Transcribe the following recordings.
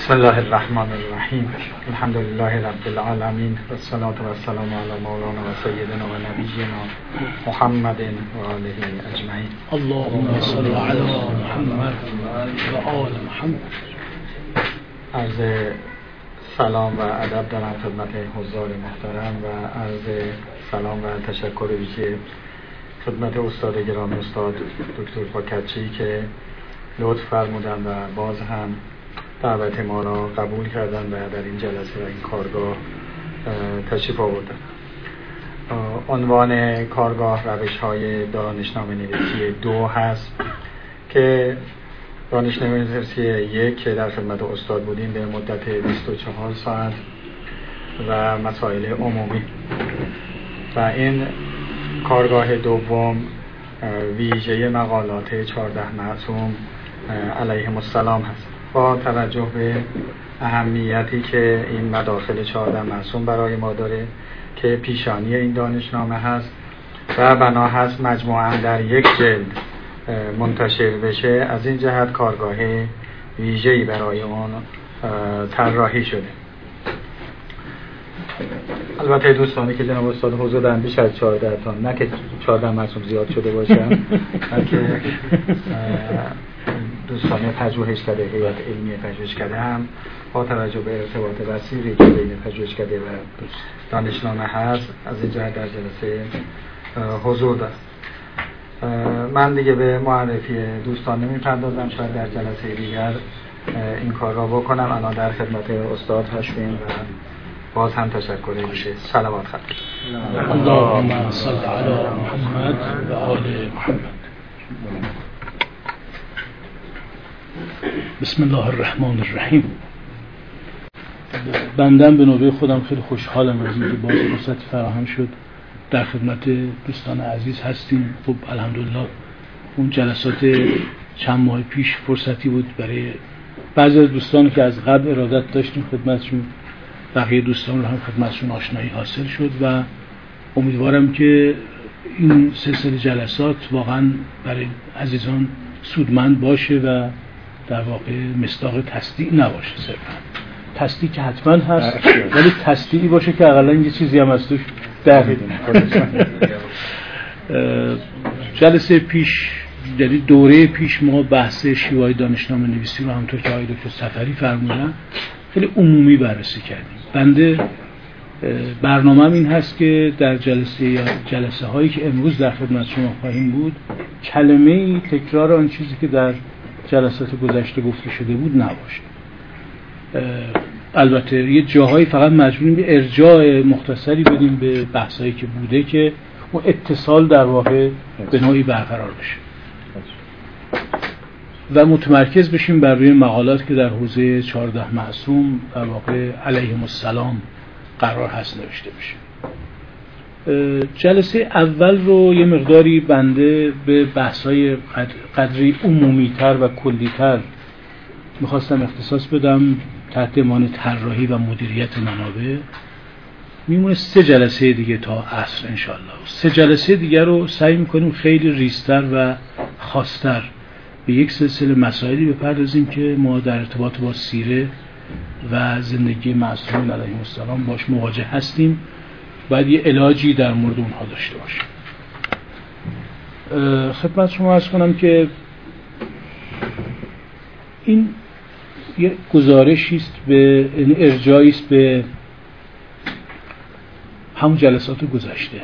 بسم الله الرحمن الرحیم. الحمد لله رب العالمین و الصلاة و السلام علی مولانا و سیدنا و نبینا محمد و آله اجمعین. اللهم صل علی محمد و آل محمد. عرض سلام و ادب دارم خدمت حضار محترم و عرض سلام و تشکر ویژه خدمت استاد گرامی استاد دکتر پاکچی که لطف فرمودن و باز هم دعوت ما را قبول کردن و در این جلسه و این کارگاه تشریف آوردن. عنوان کارگاه روش‌های دانشنامه نویسی 2 هست که دانشنامه نویسی 1 که در خدمت استاد بودیم به مدت 24 ساعت و مسائل عمومی، و این کارگاه دوم ویژه مقالات 14 معصوم علیهم السلام هست، با توجه به اهمیتی که این مداخل 14 معصوم برای ما داره که پیشانی این دانشنامه هست و بنا هست مجموعاً در یک جلد منتشر بشه. از این جهت کارگاه ویژه‌ای برای اون طراحی شده. البته دوستانی که جناب استاد حضور دارن بیش از 14 تا، نه که 14 معصوم زیاد شده باشن، بلکه دوستان پژوهشکده، هیئت علمی پژوهشکده هم با توجه به ارتباط وسیعی که بین پژوهشکده و دانشنامه هست از این جهت در جلسه حضور دارم. من دیگه به معرفی دوستان نمی‌پردازم، شاید در جلسه دیگر این کار را بکنم. الان در خدمت استاد هستیم و باز هم تشکر ویژه. صلوات خدمت اللهم صل علی محمد و آل محمد. بسم الله الرحمن الرحیم. بندم به نوبه خودم خیلی خوشحالم از اینکه باز فرصتی فراهم شد در خدمت دوستان عزیز هستیم. خب الحمدلله اون جلسات چند ماه پیش فرصتی بود برای بعضی از دوستان که از قبل ارادت داشتیم خدمتشون، بقیه دوستان رو هم خدمتشون آشنایی حاصل شد و امیدوارم که این سلسله جلسات واقعا برای عزیزان سودمند باشه و در واقع مصداق تصدیق نباشه. صرفا تصدیق که حتما هست، ولی تصدیقی باشه که اقلا یه چیزی هم از توش در بدونه. جلسه پیش، یعنی دوره پیش، ما بحث شیوای دانشنامه نویسی رو همونطور که آقای دکتر صفری فرمودن خیلی عمومی بررسی کردیم. بنده برنامه‌م این هست که در جلسه هایی که امروز در خدمت شما خواهیم بود کلمه‌ای تکرار آن چیزی که در جلسات گذشته گفته شده بود نباشه. البته یه جاهایی فقط مجبوریم به ارجاع مختصری بدیم به بحثایی که بوده که اون اتصال در واقع به نوعی برقرار بشه و متمرکز بشیم بر روی مقالات که در حوزه 14 معصوم در واقع علیهم السلام قرار هست نوشته بشه. جلسه اول رو یه مقداری بنده به بحث‌های قدری عمومی‌تر و کلی‌تر می‌خواستم اختصاص بدم تحت عنوان طراحی و مدیریت منابع. میمونه 3 جلسه دیگه تا عصر انشالله. 3 جلسه دیگه رو سعی می‌کنیم خیلی ریزتر و خاص‌تر به یک سلسله مسائلی بپردازیم که ما در ارتباط با سیره و زندگی معصومین علیهم السلام باش مواجه هستیم، باید یه علاجی در مورد اونها داشته باشیم. خدمت شما عرض کنم که این یه گزارشی است، به ارجاعی است به همون جلسات گذشته.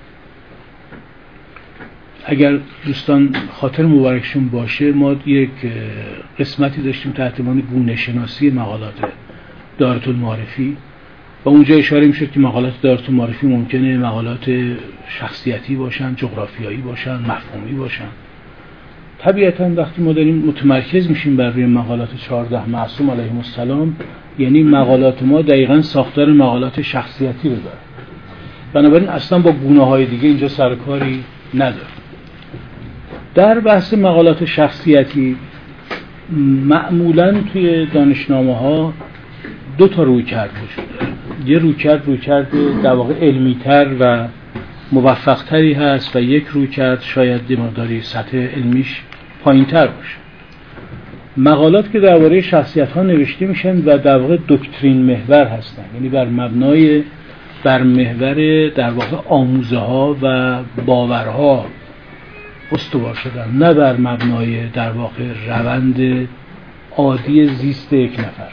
اگر دوستان خاطر مبارکشون باشه، ما یک قسمتی داشتیم تحت عنوان گونه شناسی مقالات دارة المعارفی و اونجا اشاره میشد که مقالات دارة المعارفی ممکنه مقالات شخصیتی باشن، جغرافیایی باشن، مفهومی باشن. طبیعتاً وقتی ما داریم متمرکز میشیم بر روی مقالات 14 معصوم علیهم السلام، یعنی مقالات ما دقیقاً ساختار مقالات شخصیتی رو داره، بنابراین اصلا با گونه‌های دیگه اینجا سرکاری نداره. در بحث مقالات شخصیتی معمولاً توی دانشنامه‌ها 2 تا رویکرد وجود داره. یه رویکرد در واقع علمی‌تر و موفق‌تری هست و یک رویکرد شاید مقداری سطح علمیش پایین‌تر باشه. مقالات که درباره شخصیت‌ها نوشته میشن و در واقع دکترین محور هستن، یعنی بر محور در واقع آموزه‌ها و باورها استوار شدن، نه بر مبنای در واقع روند عادی زیست یک نفر.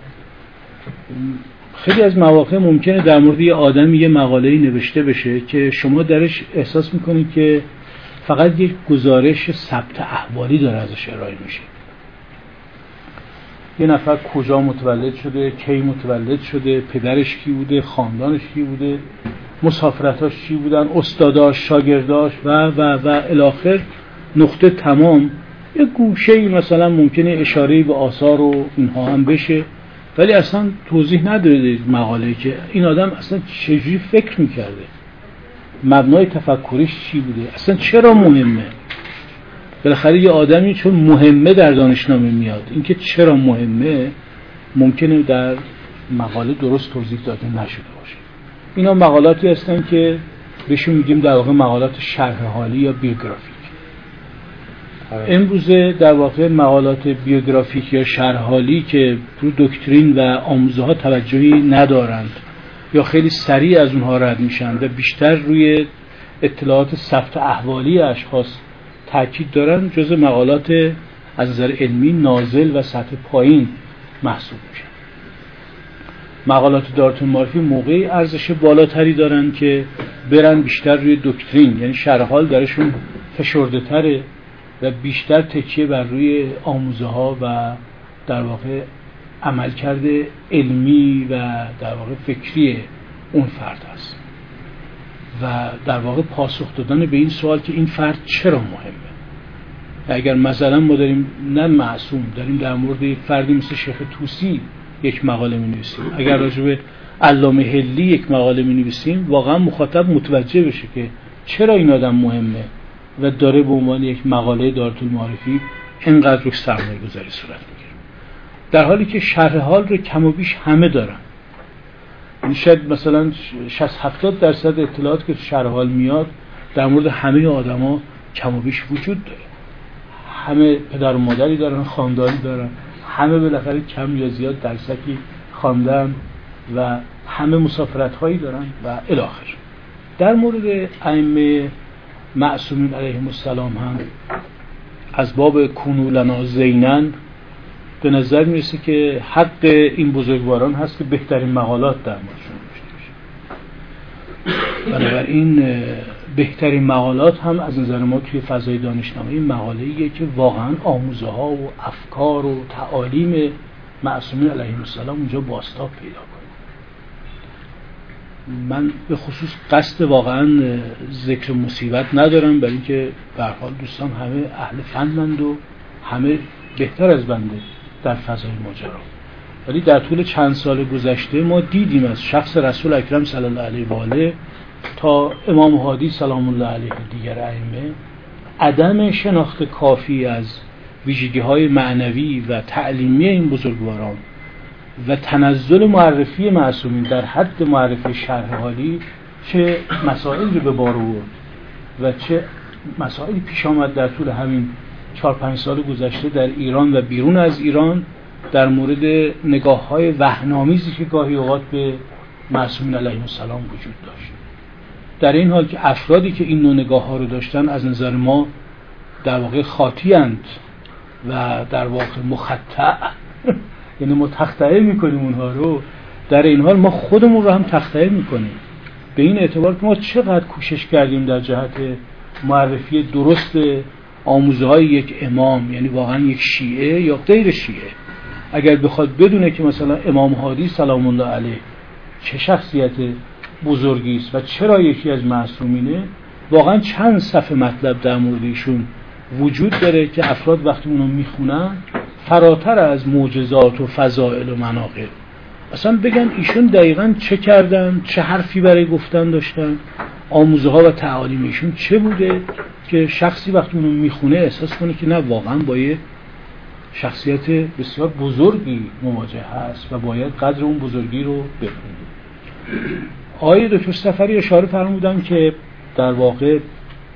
خیلی از مواقع ممکنه در مورد یه آدمی یه مقاله‌ای نوشته بشه که شما درش احساس میکنید که فقط یک گزارش ثبت احوالی داره ازش ارائه میشه. یه نفر کجا متولد شده، کی متولد شده، پدرش کی بوده، خاندانش کی بوده، مسافرتاش چی بودن، استاداش، شاگرداش و الی آخر نقطه تمام. یه گوشه‌ای مثلا ممکنه اشاره‌ای به آثار و اینها هم بشه، ولی اصلا توضیح نداره مقاله که این آدم اصلا چجوری فکر میکرده، مبنای تفکرش چی بوده، اصلا چرا مهمه. بالاخره یه آدمی چون مهمه در دانشنامه میاد، اینکه چرا مهمه ممکنه در مقاله درست توضیح داده نشده باشه. اینا مقالاتی هستن که بهشون میگیم در واقع مقالات شرح حالی یا بیوگرافیک. امروزه در واقع مقالات بیوگرافیک یا شرح حالی که رو دکترین و آموزه ها توجهی ندارند یا خیلی سریع از اونها رد میشن و بیشتر روی اطلاعات ثبت احوالی اشخاص تاکید دارن، جزء مقالات از نظر علمی نازل و سطح پایین محسوب میشن. مقالات دارت المعارفی موقعی ارزش بالاتری دارن که برن بیشتر روی دکترین، یعنی شرح حال درشون فشرده تره و بیشتر تکیه بر روی آموزه ها و در واقع عملکرد علمی و در واقع فکری اون فرد هست و در واقع پاسخ دادن به این سوال که این فرد چرا مهمه. اگر مثلا ما داریم نه معصوم داریم در مورد یک فردی مثل شیخ طوسی یک مقاله می نویسیم، اگر راجع به علامه حلی یک مقاله می نویسیم، واقعا مخاطب متوجه بشه که چرا این آدم مهمه و داره به عنوان یک مقاله دارت المعارفی اینقدر روش سرمایه گذاری صورت میگیره، در حالی که شرح حال رو کم و بیش همه دارن. شاید مثلا 60-70% اطلاعات که تو شرح حال میاد در مورد همه آدما کم و بیش وجود داره. همه پدر و مادری دارن، خاندانی دارن، همه بالاخره کم یا زیاد درسکی خواندن و همه مسافرت هایی دارن و الی آخر. در مورد ائمه معصومین علیهم السلام هم از باب کونوا لنا زینن به نظر میرسه که حق این بزرگواران هست که بهترین مقالات در موردشون نوشته بشه. بنابراین بهترین مقالات هم از نظر ما توی فضای دانشنامه این مقاله‌ایه که واقعا آموزه ها و افکار و تعالیم معصومین علیهم السلام اونجا بازتاب پیدا کنه. من به خصوص قصد واقعا ذکر مصیبت ندارم، برای اینکه به هر حال دوستان همه اهل فنند و همه بهتر از بنده در فضای ماجرا، ولی در طول چند سال گذشته ما دیدیم از شخص رسول اکرم صلی الله علیه و آله تا امام هادی سلام الله علیه و دیگر ائمه عدم شناخت کافی از ویژگی‌های معنوی و تعلیمی این بزرگواران و تنزل معرفی معصومین در حد معرفی شرح حالی چه مسائلی رو به بار آورد و چه مسائلی پیش آمد در طول همین 4-5 سال گذشته در ایران و بیرون از ایران در مورد نگاه‌های وهن‌آمیزی که گاهی اوقات به معصومین علیهم السلام وجود داشت. در این حال که افرادی که این نوع نگاه‌ها رو داشتن از نظر ما در واقع خاطی‌اند و در واقع مخطئ، یعنی ما تخطئه میکنیم اونها رو، در این حال ما خودمون رو هم تخطئه میکنیم، به این اعتبار که ما چقدر کوشش کردیم در جهت معرفی درست آموزه های یک امام، یعنی واقعا یک شیعه یا غیر شیعه، اگر بخواد بدونه که مثلا امام هادی سلام الله علیه چه شخصیت بزرگی است و چرا یکی از معصومینه، واقعا چند صفحه مطلب در مورد ایشون وجود داره که افراد وقتی اونو میخونن فراتر از معجزات و فضائل و مناقب اصلا بگن ایشون دقیقاً چه کردن، چه حرفی برای گفتن داشتن، آموزه ها و تعالیم ایشون چه بوده که شخصی وقتی اونو میخونه احساس کنه که نه واقعاً با یه شخصیت بسیار بزرگی مواجه هست و باید قدر اون بزرگی رو بدونه. آقای دکتر صفری اشاره فرمودن که در واقع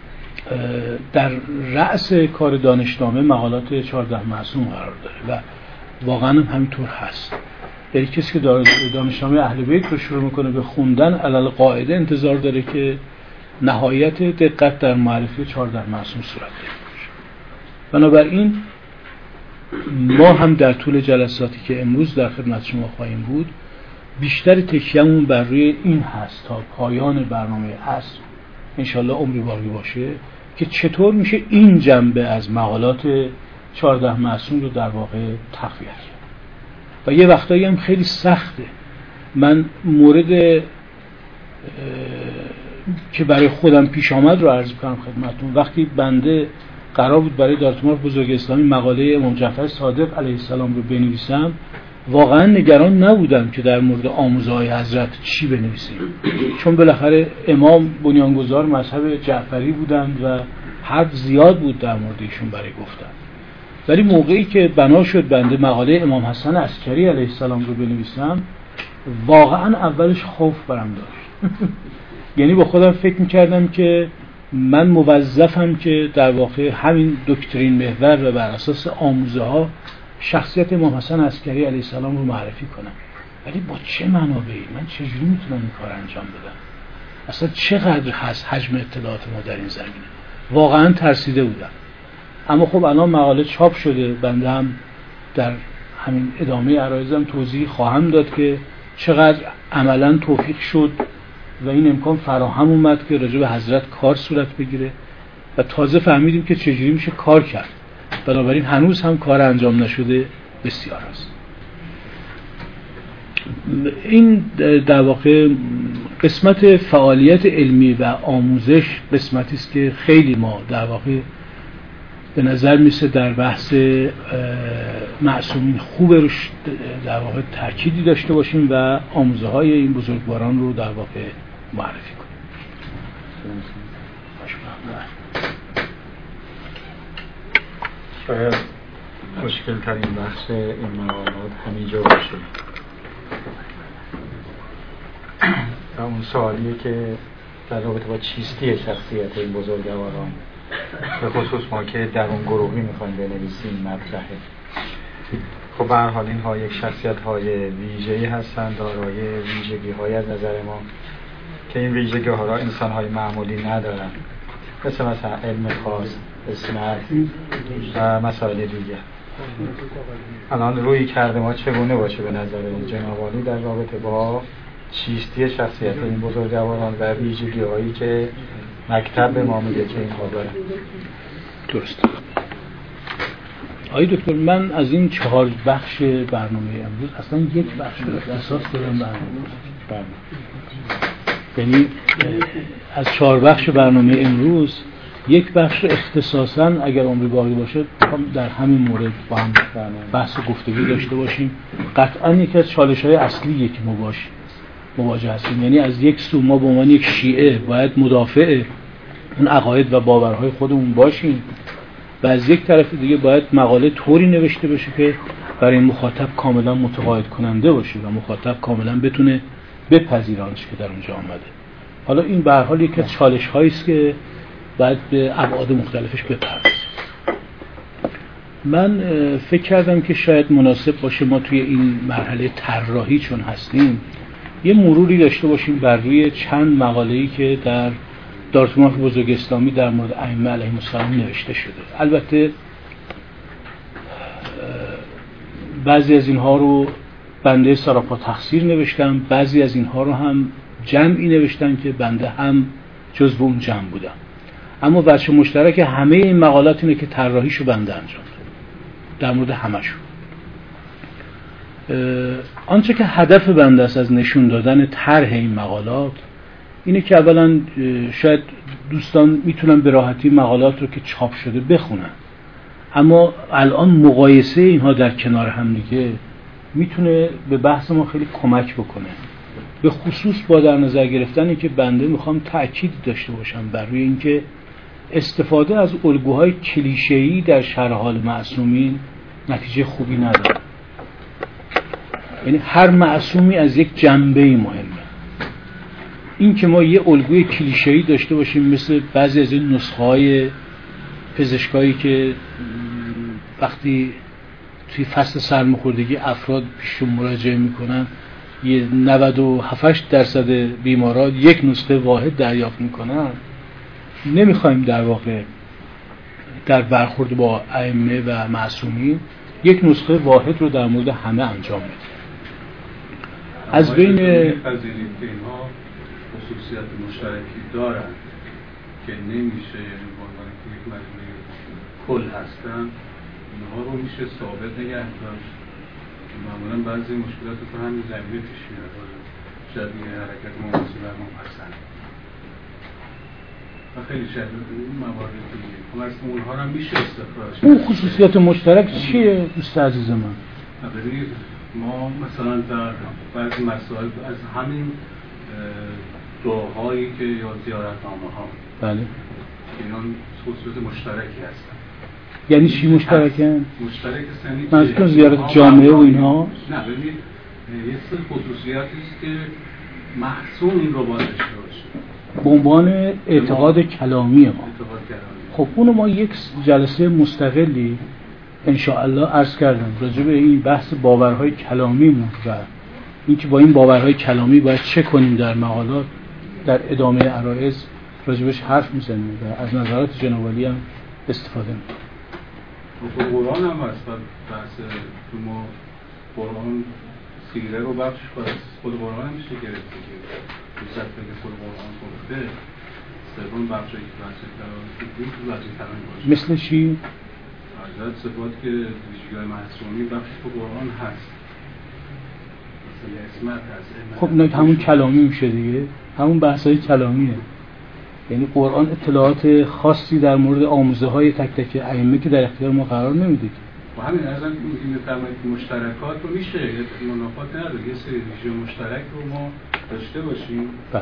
در رأس کار دانشنامه مقالات 14 معصوم قرار داره و واقعا همینطور هست. یعنی کسی که دانشنامه اهل بیت رو شروع میکنه به خوندن علل قاعده انتظار داره که نهایت دقت در معرفی 14 معصوم صورت گرفته. بنابراین ما هم در طول جلساتی که امروز در خدمت شما خواهیم بود بیشتر تکیه‌مون بر روی این هست تا پایان برنامه عصر انشالله عمری باقی باشه که چطور میشه این جنبه از مقالات 14 معصوم رو در واقع تقویت کرد. و یه وقتایی هم خیلی سخته. من مورد که برای خودم پیش آمد رو عرض کنم خدمتتون. وقتی بنده قرار بود برای دارالمعارف بزرگ اسلامی مقاله امام جعفر صادق علیه السلام رو بنویسم، واقعا نگران نبودم که در مورد آموزهای حضرت چی بنویسیم، چون بالاخره امام بنیانگذار مذهب جعفری بودند و حرف زیاد بود در مورد ایشون برای گفتن. ولی موقعی که بنا شد بنده مقاله امام حسن عسکری علیه السلام رو بنویسم، واقعا اولش خوف برم داشت. یعنی با خودم فکر میکردم که من موظفم که در واقع همین دکترین محور و بر اساس آموزه ها شخصیت امام حسن عسکری علیه السلام رو معرفی کنم. ولی با چه منابعی؟ من چجوری میتونم این کار انجام بدم؟ اصلا چقدر هست حجم اطلاعات ما در این زمینه؟ واقعا ترسیده بودم. اما خب الان مقاله چاپ شده، بنده هم در همین ادامه عرایزم توضیح خواهم داد که چقدر عملا توفیق شد و این امکان فراهم اومد که راجع به حضرت کار صورت بگیره و تازه فهمیدیم که چجوری میشه کار کرد. بنابراین هنوز هم کار انجام نشده بسیار است. این در واقع قسمت فعالیت علمی و آموزش قسمتی است که خیلی ما در واقع به نظر میسه در بحث معصومین خوب روش در واقع تأکیدی داشته باشیم و آموزه های این بزرگواران رو در واقع معرفی کنیم. شاید مشکل ترین بخش این مقالات همینجا باشه و اون سوالیه که در رابطه با چیستی شخصیت این بزرگواران به خصوص ما که در اون گروهی میخوایم بنویسیم مطرحه. خب به هر حال اینها یک شخصیت های ویژه‌ای هستند، دارای ویژگی های از نظر ما که این ویژگی ها را انسان های معمولی ندارن، مثلا علم خاص، اسمت و مسائل دیگه. الان روی کرده ما چگونه باشه به نظر جناب عالی در رابطه با چیستی شخصیت این بزرگواران و ویژگی هایی که مکتب به ما میگه که اینها داره؟ درست. آقای دکتر، من از این 4 بخش برنامه امروز اصلا یک بخش رو اختصاص دادم برنامه. یعنی از 4 بخش برنامه امروز یک بخش اختصاصاً اگر عمری باقی باشه در همین مورد با هم بحث و گفتگو داشته باشیم. قطعاً یکی از چالش‌های اصلیه که ما باش مواجه هستیم. یعنی از یک سو ما به عنوان یک شیعه باید مدافع اون عقاید و باورهای خودمون باشیم و از یک طرف دیگه باید مقاله طوری نوشته بشه که برای مخاطب کاملا متقاعد کننده باشه و مخاطب کاملا بتونه بپذیره آنچه که در اونجا آمده. حالا این به هر حال یکی از چالش‌هایی است که باید به ابعاد مختلفش بپردازیم. من فکر کردم که شاید مناسب باشه ما توی این مرحله طراحی چون هستیم یه مروری داشته باشیم بر روی چند مقاله‌ای که در دارالمعارف بزرگ اسلامی در مورد ائمه علیهم السلام نوشته شده. البته بعضی از اینها رو بنده سراپا تقصیر نوشتم، بعضی از اینها رو هم جمعی نوشتم که بنده هم جزو اون جمع بودم. اما وجه مشترک همه این مقالات اینه که طراحیشو بنده انجام دادم در مورد همشون. آنچه که هدف بنده است از نشون دادن طرح این مقالات اینه که اولا شاید دوستان میتونن به راحتی مقالات رو که چاپ شده بخونن، اما الان مقایسه اینها در کنار هم دیگه میتونه به بحث ما خیلی کمک بکنه، به خصوص با در نظر گرفتنی که بنده میخوام تأکید داشته باشم بر روی اینکه استفاده از الگوهای کلیشه‌ای در شرح حال معصومین نتیجه خوبی نداره. یعنی هر معصومی از یک جنبه‌ای مهمه. این که ما یه الگوی کلیشه‌ای داشته باشیم مثل بعضی از این نسخه‌های پزشکایی که وقتی توی فصل سرماخوردگی افراد پیششون مراجعه میکنن یه 97% بیماران یک نسخه واحد دریافت میکنن. نمیخوایم در واقع در برخورد با ائمه و معصومین یک نسخه واحد رو در مورد همه انجام بدیم. از بین پذیریم که اینها خصوصیت مشترکی دارن که نمیشه یعنی بعنوان که یک مجموعه کل هستن اینها رو میشه ثابت نگه داشت. معمولا بعضی مشکلات تو همین زمینه پیش میاد، شبیه حرکت مواصل و مپسند و خیلی شبیه این موارد دیگه. خب از اونها هم میشه استخراج. اون خصوصیت مشترک چیه دوست عزیز من؟ ببینید ما مثلا در بعضی مسائل از همین دعاهایی که یا زیارتنامه ها بله اینا خصوصیت مشترکی هستن. یعنی چی مشترکن؟ مشترک سنی منظور زیارت جامعه و اینها؟ نه ببینید یه سری خصوصیاتی است که محسوم این رو باید داشته باشه به عنوان اعتقاد کلامی ما. خب اونو ما یک جلسه مستقلی انشاءالله عرض کردم راجع به این بحث باورهای کلامیمون و اینکه با این باورهای کلامی باید چه کنیم در مقالات در ادامه عرایض راجبش حرف میزنیم و از نظرات جناب عالی هم استفاده میکنیم. قرآن هم هست بحث تو ما قرآن سیره رو بخش خود قرآن هم میشه گرفت که دوست که خود قرآن گفته سوم بخش یک بحث کلامی باشه. مثل چی؟ عدد صفات که ویژگی‌های معصومی بخش تو قرآن هست مثل اسمت هست. خب نه همون کلامی میشه دیگه، همون بحث‌های کلامیه. یعنی قرآن اطلاعات خاصی در مورد آموزه‌های تک تک ائمه که در اختیار ما قرار نمیده. و همین ازن این مشترکات رو میشه منافات نداره یه سری ویژه مشترک رو ما داشته باشیم. بله.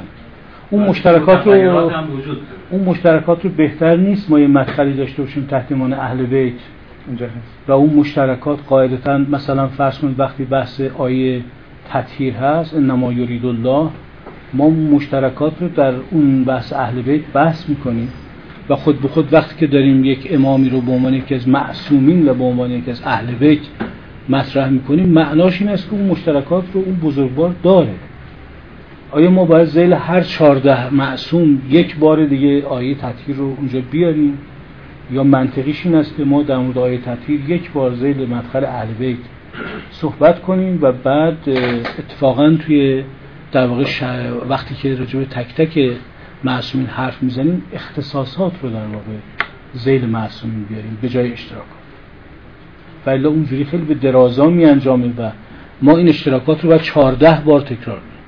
اون مشترکات رو بهتر نیست ما یه مدخلی داشته باشیم تحت عنوان اهل بیت اونجا هست و اون مشترکات قاعدتاً مثلا فرض کنید وقتی بحث آیه تطهیر هست انما یرید الله ما مشترکات رو در اون بحث اهل بیت بحث میکنیم و خود به خود وقتی که داریم یک امامی رو به عنوان یکی از معصومین و به عنوان یکی از اهل بیت مطرح میکنیم معناش این است که اون مشترکات رو اون بزرگوار داره. آیا ما باید ذیل هر 14 معصوم یک بار دیگه آیه تطهیر رو اونجا بیاریم یا منطقیش این است که ما در مورد آیه تطهیر یک بار ذیل مدخل اهل بیت صحبت کنیم و بعد اتفاقا توی در واقع وقتی که راجع به تک تک معصومین حرف میزنیم اختصاصات رو در واقع ذیل معصومین بیاریم به جای اشتراکات و الا اونجوری خیلی به درازا می انجامه و ما این اشتراکات رو باید 14 بار تکرار کنیم.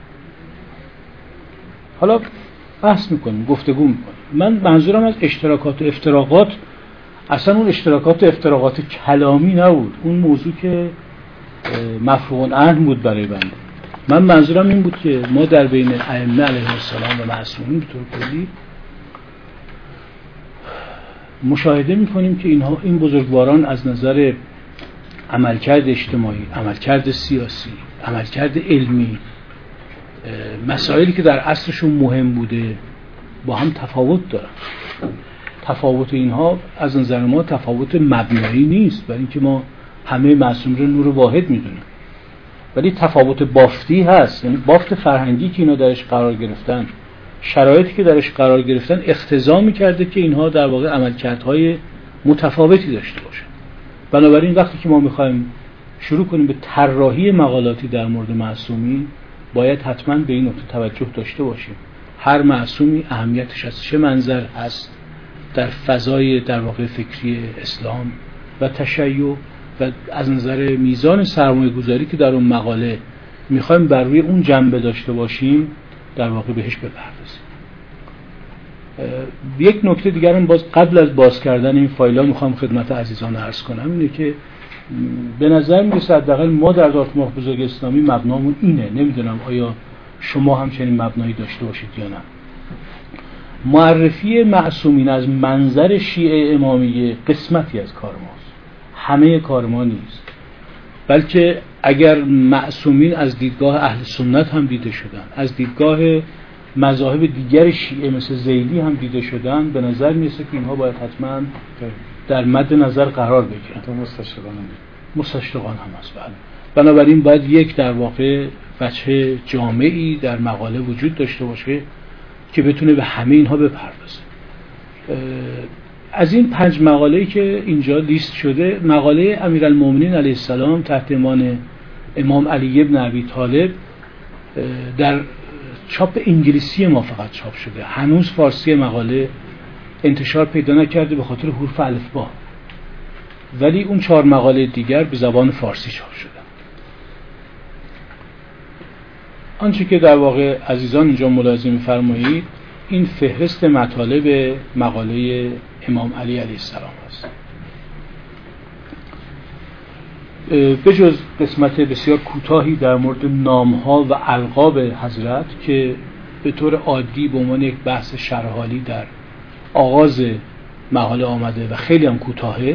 حالا بحث میکنیم گفتگو میکنیم. من منظورم از اشتراکات و افتراقات اصلا اون اشتراکات و افتراقات کلامی نبود، اون موضوع که مفروغ عنه بود برای بنده. من منظورم این بود که ما در بین ائمه علیهم السلام و معصومین به طور کلی مشاهده میکنیم که اینها این بزرگواران از نظر عملکرد اجتماعی، عملکرد سیاسی، عملکرد علمی، مسائلی که در عصرشون مهم بوده با هم تفاوت دارن. تفاوت اینها از نظر ما تفاوت مبنایی نیست، برای اینکه ما همه معصوم رو نور واحد میدونیم، ولی تفاوت بافتی هست. یعنی بافت فرهنگی که اینا درش قرار گرفتن، شرایطی که درش قرار گرفتن اقتضا می‌کرده که اینها در واقع عملکردهای متفاوتی داشته باشن. بنابراین وقتی که ما می‌خوایم شروع کنیم به طراحی مقالاتی در مورد معصومین باید حتما به این نکته توجه داشته باشیم. هر معصومی اهمیتش از چه منظر هست در فضای در واقع فکری اسلام و تشیع و از نظر میزان سرمایه گذاری که در اون مقاله میخوایم بر روی اون جنبه داشته باشیم در واقع بهش بپردازیم. یک نکته دیگر هم باز قبل از باز کردن این فایل ها میخوام خدمت عزیزان عرض کنم اینه که به نظر میرسه حداقل ما در دارتموت بزرگ اسلامی مبنامون اینه. نمیدونم آیا شما هم چنین مبنایی داشته باشید یا نه. معرفی معصومین از منظر شیعه امامیه قسمتی از کار ماست، همه کار ما نیست. بلکه اگر معصومین از دیدگاه اهل سنت هم دیده شدن، از دیدگاه مذاهب دیگر شیعه مثل زیدی هم دیده شدن، به نظر میرسه که اینها باید حتما در مد نظر قرار بگیرن. تو مستشرقان هم هست. بله. بنابراین باید یک در واقع وجه جامعی در مقاله وجود داشته باشه که بتونه به همه اینها بپردازه. از این 5 مقاله‌ای که اینجا لیست شده، مقاله امیرالمومنین علیه السلام تحت عنوان امام علی ابن ابی طالب در چاپ انگلیسی ما فقط چاپ شده، هنوز فارسی مقاله انتشار پیدا نکرده به خاطر حروف الفبا، ولی اون 4 مقاله دیگر به زبان فارسی چاپ شده. آنچه که در واقع عزیزان اینجا ملاحظه می‌فرمایید، این فهرست مطالب مقاله امام علی علیه السلام است. به جز قسمت بسیار کوتاهی در مورد نام‌ها و القاب حضرت که به طور عادی به عنوان یک بحث شرحالی در آغاز مقاله آمده و خیلی هم کوتاهه،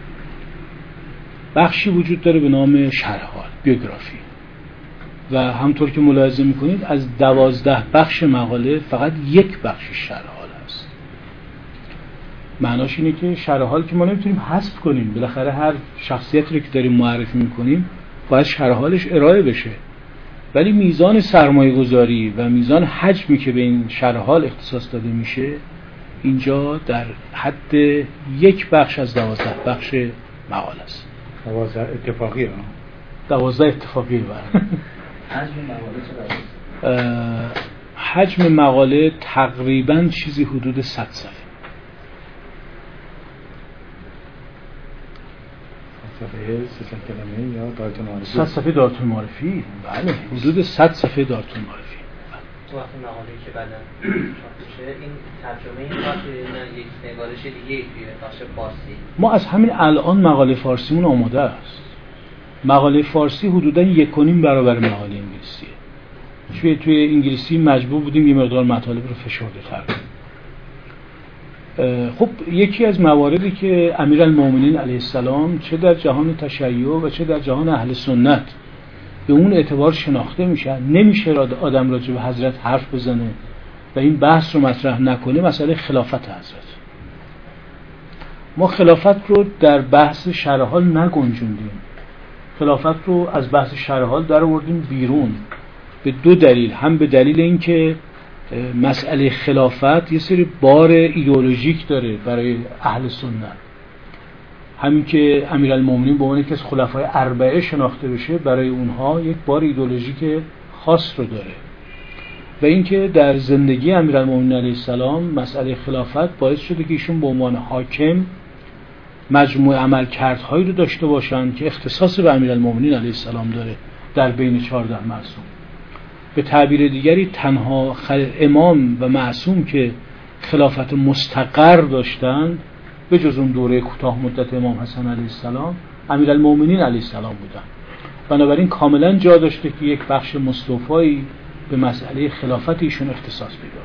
بخشی وجود داره به نام شرحال، بیوگرافی، و همطور که ملاحظه میکنید از 12 بخش مقاله فقط یک بخش شرحال هست. معناش اینه که شرحال که ما نمیتونیم حذف کنیم، بالاخره هر شخصیتی رو که داریم معرفی میکنیم باید شرحالش ارائه بشه، ولی میزان سرمایه گذاری و میزان حجمی که به این شرحال اختصاص داده میشه اینجا در حد یک بخش از 12 بخش مقاله است. 12 اتفاقی ها؟ 12 اتفاقی بله. حجم مقاله چقدر؟ حجم مقاله تقریباً چیزی حدود 100 صفحه. 300 کلمه یا دارتون معرفی؟ 100 صفحه دارتون معرفی، بله، حدود 100 صفحه دارتون معرفی. تو وقتی مقاله‌ای که بعداً چاپ میشه این ترجمه این وقتی یک نگارش دیگه توی بخش فارسی، ما از همین الان مقاله فارسیمون آماده است. مقاله فارسی حدوداً 1.5 برابر مقاله انگلیسیه. توی انگلیسی مجبور بودیم یه مقدار مطالب رو فشرده تر کنیم. خب یکی از مواردی که امیرالمومنین علیه السلام چه در جهان تشیع و چه در جهان اهل سنت به اون اعتبار شناخته میشه، نمیشه آدم راجع به حضرت حرف بزنه و این بحث رو مطرح نکنه، مسئله خلافت حضرت. ما خلافت رو در بحث شرحال نگنجوندیم، خلافت رو از بحث شرحال در آوردیم بیرون به 2 دلیل. هم به دلیل اینکه مسئله خلافت یه سری بار ایدئولوژیک داره برای اهل سنت، همین که امیرالمومنین به عنوان یکی از خلفای اربعه شناخته بشه برای اونها یک بار ایدئولوژیک خاص رو داره، و اینکه در زندگی امیرالمومنین علیه السلام مسئله خلافت باعث شده که ایشون به عنوان حاکم مجموعه عملکردهایی رو داشته باشن که اختصاص به امیرالمومنین علیه السلام داره در بین 14 معصوم. به تعبیر دیگری تنها امام و معصوم که خلافت مستقر داشتند به جز اون دوره کوتاه مدت امام حسن علیه السلام امیرالمومنین علیه السلام بودن. بنابراین کاملا جا داشته که یک بخش مستوفایی به مسئله خلافت ایشون اختصاص پیدا.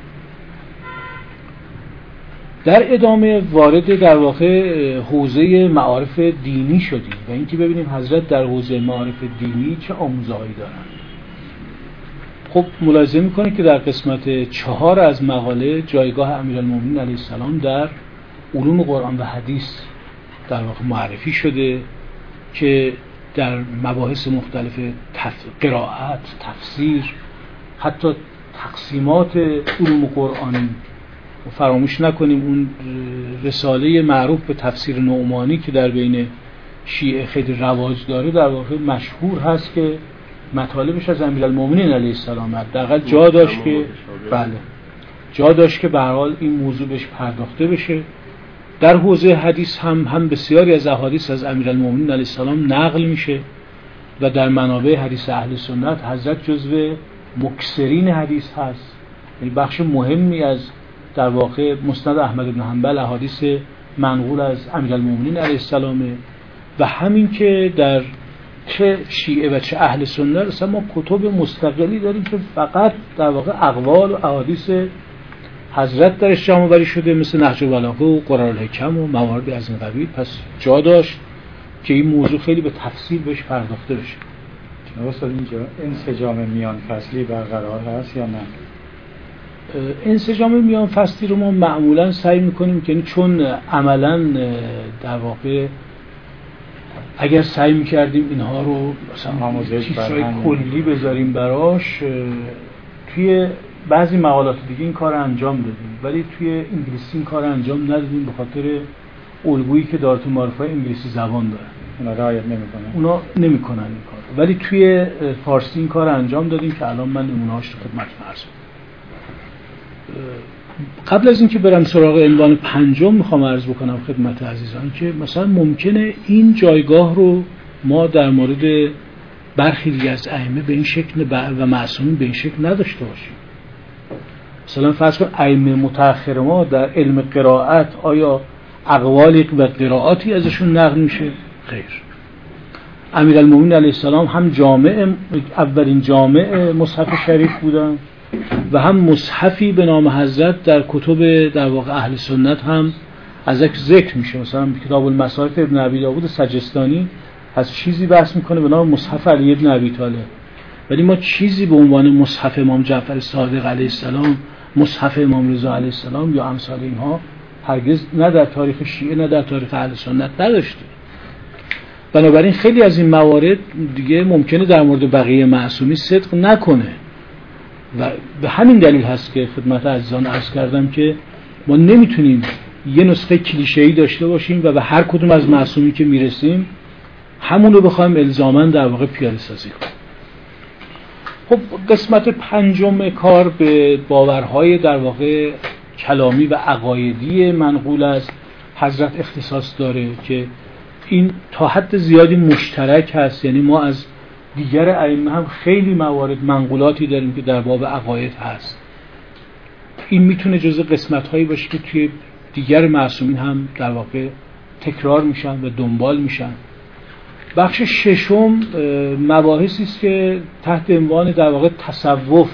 در ادامه وارد در واقع حوزه معارف دینی شدیم و اینکه ببینیم حضرت در حوزه معارف دینی چه آموزه‌هایی دارند. خب ملاحظه می‌کنید که در قسمت 4 از مقاله جایگاه امیرالمومنین علیه السلام در علوم قرآن و حدیث در واقع معرفی شده که در مباحث مختلف قرائت، تفسیر، حتی تقسیمات علوم قرآنی. فراموش نکنیم اون رساله معروف به تفسیر نعمانی که در بین شیعه خیلی رواج داره در واقع مشهور هست که مطالبش از امیرالمومنین علیه السلام حداقل جا داشت که جا داشت که به هر حال این موضوع بهش پرداخته بشه. در حوزه حدیث هم بسیاری از احادیث از امیرالمومنین علیه السلام نقل میشه و در منابع حدیث اهل سنت حضرت جزو مکثرین حدیث هست. یعنی بخش مهمی از در واقع مسند احمد بن حنبل احادیث منقول از امیرالمومنین علیه السلام و همین که در چه شیعه و چه اهل سنت اصلا ما کتب مستقلی داریم که فقط در واقع اقوال و احادیث حضرت درش جمع آوری شده، مثل نهج البلاغه و قرار الحکم و موارد از این قبیل. پس جا داشت که این موضوع خیلی به تفصیل بهش پرداخته بشه. جناب استاد اینجا انسجام میان فصلی برقرار هست یا نه؟ انسجام میان فصلی رو ما معمولا سعی میکنیم که چون عملا در واقع اگر سعی میکردیم اینها رو مثلا چیزهای کلی بذاریم براش، توی بعضی مقالات دیگه این کار انجام دادیم ولی توی انگلیسی این کار انجام ندادیم به خاطر الگویی که دارالمعارف انگلیسی زبان دارن، اونا رعایت نمیکنن این کار. ولی توی فارسی این کار انجام دادیم که الان من نمونه‌هاش رو خدمتتون عرض کنم. قبل از اینکه برم سراغ عنوان پنجم میخوام عرض بکنم خدمت عزیزان که مثلا ممکنه این جایگاه رو ما در مورد برخی دیگه از ائمه به این شکل و معصومین به این شکل نداشته باشیم. مثلا فرض کن ائمه متأخر ما در علم قرائت آیا اقوالی و قرائاتی ازشون نقل میشه؟ خیر. امیرالمومنین علیه السلام هم اولین جامع مصحف شریف بودن و هم مصحفی به نام حضرت در کتب در واقع اهل سنت هم ازش ذکر میشه. مثلا کتاب المصاحف ابن ابی داود سجستانی از چیزی بحث میکنه به نام مصحف علی ابن ابی طالب، ولی ما چیزی به عنوان مصحف امام جعفر صادق علیه السلام، مصحف امام رضا علیه السلام یا امثال اینها هرگز نه در تاریخ شیعه نه در تاریخ اهل سنت نداشتیم. بنابراین خیلی از این موارد دیگه ممکنه در مورد بقیه معصومی صدق نکنه و به همین دلیل هست که خدمت عزیزان عرض کردم که ما نمیتونیم یه نسخه کلیشه‌ای داشته باشیم و به هر کدوم از معصومی که میرسیم همون رو بخوایم الزاماً در واقع پیاده سازی کنیم. خب قسمت پنجم کار به باورهای در واقع کلامی و عقایدی منقول از حضرت اختصاص داره که این تا حد زیادی مشترک هست. یعنی ما از دیگر ائمه هم خیلی موارد منقولاتی داریم که در باب عقاید هست. این میتونه جزء قسمت‌هایی باشه که توی دیگر معصومین هم در واقع تکرار میشن و دنبال میشن. بخش ششم مباحثی است که تحت عنوان در واقع تصوف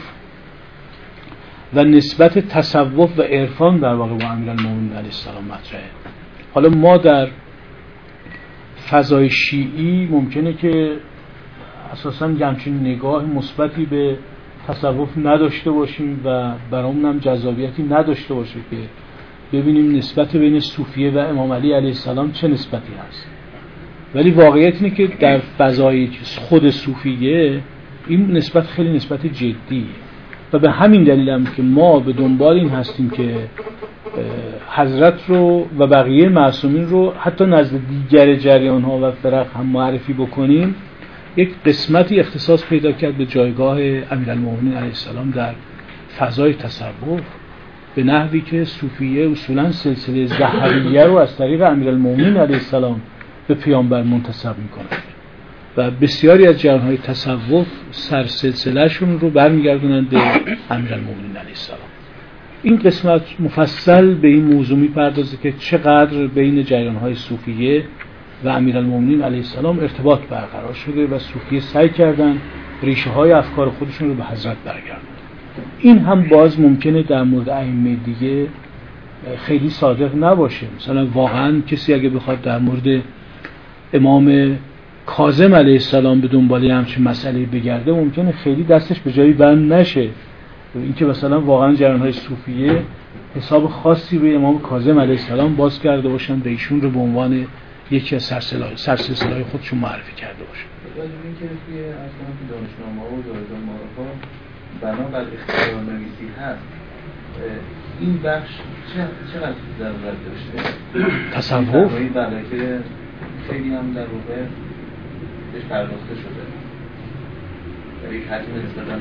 و نسبت تصوف و عرفان در واقع با امیرالمومنین علیه السلام مطرحه. حالا ما در فضای شیعی ممکنه که اساساً همچین نگاه مثبتی به تصوف نداشته باشیم و برامون هم جذابیتی نداشته باشه که ببینیم نسبت بین صوفیه و امام علی علیه السلام چه نسبتی هست. ولی واقعیت اینه که در فضای خود صوفیه این نسبت خیلی نسبت جدیه و به همین دلیل هم که ما به دنبال این هستیم که حضرت رو و بقیه معصومین رو حتی نزد دیگر جریان ها و فرق هم معرفی بکنیم، یک قسمتی اختصاص پیدا کرد به جایگاه امیرالمومنین علیه السلام در فضای تصوف به نحوی که صوفیه اصولا سلسله ظهریه رو از طریق امیرالمومنین علیه السلام به پیامبر منتسب میکنند و بسیاری از جریان‌های تصوف سرسلسله‌شون رو برمیگردونند به امیرالمومنین علیه السلام. این قسمت مفصل به این موضوع میپردازه که چقدر بین جریان‌های صوفیه و امیرالمومنین علیه السلام ارتباط برقرار شده و صوفیه سعی کردن ریشه‌های افکار خودشون رو به حضرت برگردونن. این هم باز ممکنه در مورد ائمه دیگه خیلی صادق نباشه. مثلا واقعا کسی اگه بخواد در مورد امام کاظم علیه السلام به دنبال همچین مسئله بگرده ممکنه خیلی دستش به جایی بند نشه. اینکه مثلا واقعا جریان‌های صوفیه حساب خاصی به امام کاظم علیه السلام باز کرده باشن و ایشون رو به عنوان یکی از سرسلسله‌های خودشون معرفی کرده باشن. راجع به اینکه توی اصلا دانشنامه‌ها و دارالمعارف‌ها بنا بر اختیار نویسی هست، این بخش چقدر ضرورت داشته؟ تصوف بله که خیلی هم در واقع بهش پرداخته شده در یک حجم نسبتاً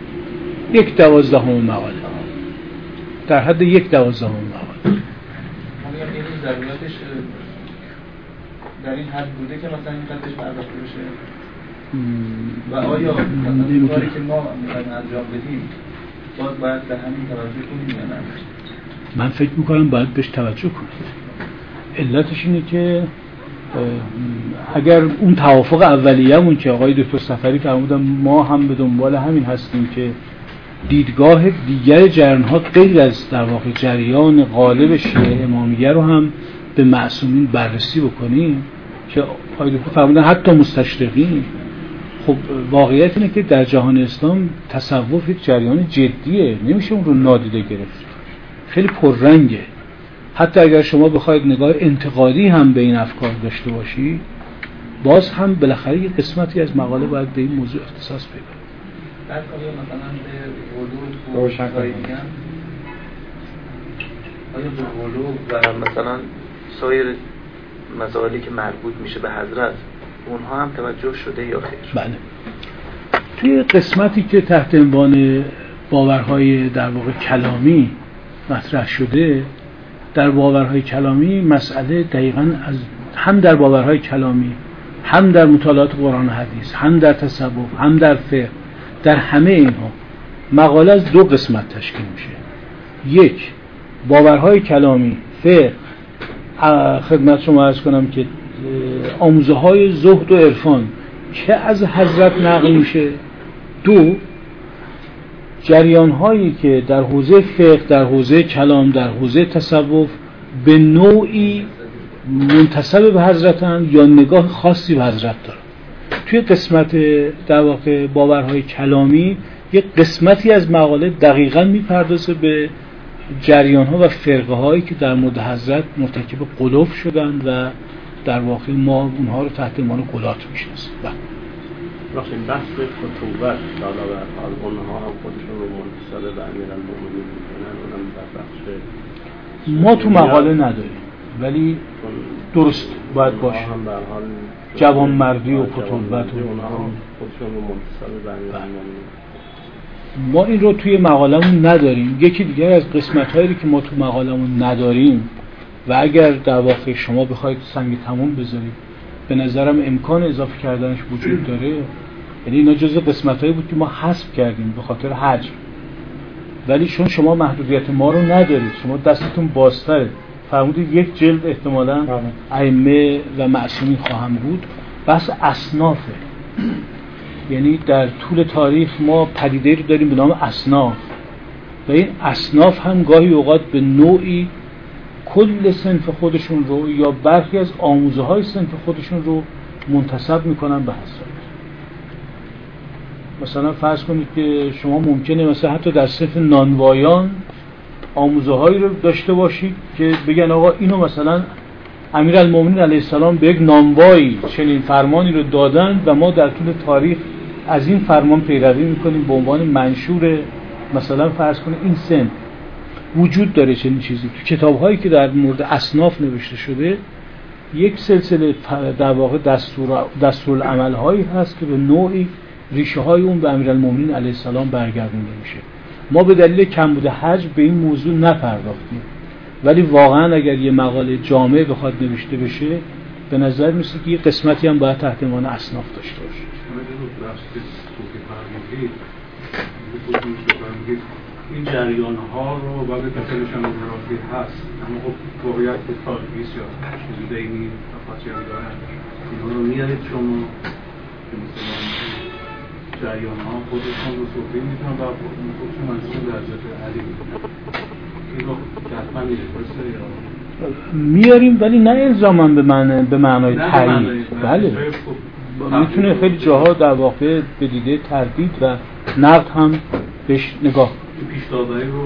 1/12 مقاله، در حد 1/12 مقاله. میگم این ضرورتش در این حد بوده که مثلا این قدرش پرداخته بشه و آیا مثلا کاری که ما میخوایم انجام بدیم باید به همین توجه کنیم یا نه؟ من فکر میکنم باید بهش توجه کنید. علتش اینه که اگر اون توافق اولیه‌مون که آقای دکتر صفری فرمودن ما هم به دنبال همین هستیم که دیدگاه دیگر جریان‌ها غیر از در واقع جریان غالب شیعه امامیه رو هم به معصومین بررسی بکنیم که آقای دکتر فرمودن حتی مستشرقین. خب واقعیت اینه که در جهان اسلام تصوف یک جریان جدیه، نمیشه اون رو نادیده گرفت، خیلی پررنگه. حتی اگر شما بخواید نگاه انتقادی هم به این افکار داشته باشی، باز هم بالاخره یک قسمتی از مقاله باید به این موضوع اختصاص پیدا کنه. بعد مثلا به ولو میگن، آیا به ولو و مثلا سایر مسائلی که مربوط میشه به حضرت اونها هم توجه شده یا خیر؟ بله. توی قسمتی که تحت عنوان باورهای در واقع کلامی مطرح شده، در باورهای کلامی مسئله دقیقاً از هم در باورهای کلامی، هم در مطالعات قرآن و حدیث، هم در تصوف، هم در فقه، در همه اینها مقاله از دو قسمت تشکیل میشه. یک، باورهای کلامی، فقه، خدمت شما عرض کنم که آموزه های زهد و عرفان که از حضرت نقل میشه. دو، جریان هایی که در حوزه فقه، در حوزه کلام، در حوزه تصوف به نوعی منتسب به حضرتن یا نگاه خاصی به حضرت دارن. توی قسمت در واقع باورهای کلامی یک قسمتی از مقاله دقیقاً میپردازه به جریان ها و فرقه هایی که در مورد حضرت مرتکب غلو شدن و در واقع ما اونها رو تحت عنوان غلات میشناسیم. راستین بحث فتوت حالا به حال اونها هم خودشون رو منتسب به امیرالمومنین میکنن، اونم در بخش ما تو مقاله نداریم ولی درست باید باشه. جوانمردی و فتوت و اونها هم خودشون رو منتسب به امیرالمومنین. ما این رو توی مقالمون نداریم. یکی دیگر از قسمت‌هایی که ما تو مقالمون نداریم و اگر در واقع شما بخواید سنگ تموم بذارید، به نظرم امکان اضافه کردنش وجود داره. یعنی اینا جزء قسمت‌هایی بود که ما حذف کردیم به خاطر حجم، ولی چون شما محدودیت ما رو ندارید، شما دستتون بازتره، فرمودید یک جلد احتمالاً ائمه و معصومین خواهم بود. بس اصنافه، یعنی در طول تاریخ ما پدیده‌ای رو داریم به نام اصناف و این اصناف هم گاهی اوقات به نوعی کل صنف خودشون رو یا برخی از آموزه های صنف خودشون رو منتسب میکنن به حضرت. مثلا فرض کنید که شما ممکنه مثلا حتی در صنف نانوایان آموزه هایی رو داشته باشید که بگن آقا اینو مثلا امیرالمومنین علیه السلام به یک نانوایی چنین فرمانی رو دادن و ما در طول تاریخ از این فرمان پیروی میکنیم به عنوان منشور. مثلا فرض کنید این سن وجود داره چنین چیزی. تو کتاب‌هایی که در مورد اصناف نوشته شده یک سلسله در واقع دستورالعمل‌هایی هست که به نوعی ریشه‌های اون به امیرالمومنین علیه السلام برگردونده میشه. ما به دلیل کمبود حجم به این موضوع نپرداختیم، ولی واقعا اگر یه مقاله جامع بخواد نوشته بشه به نظر میسه که یه قسمتی هم باید تحت عنوان اصناف داشته باشه. این جریان ها رو بعد کتابش هم جغرافی هست، اما خب واقعیت که تاریخی یا دینی افاطیانی دارن، اینها رو میارید شما که مثلا جریان ها خودشون رو صوفی میتونن و خودشون منصوب به حضرت علی میکنن. این رو حتما میاریم ولی نه الزاماً به معنای تایید. بله میتونه خیلی جاها در واقع به دیده تردید و نقد هم بهش نگاه. پیش‌دادایی رو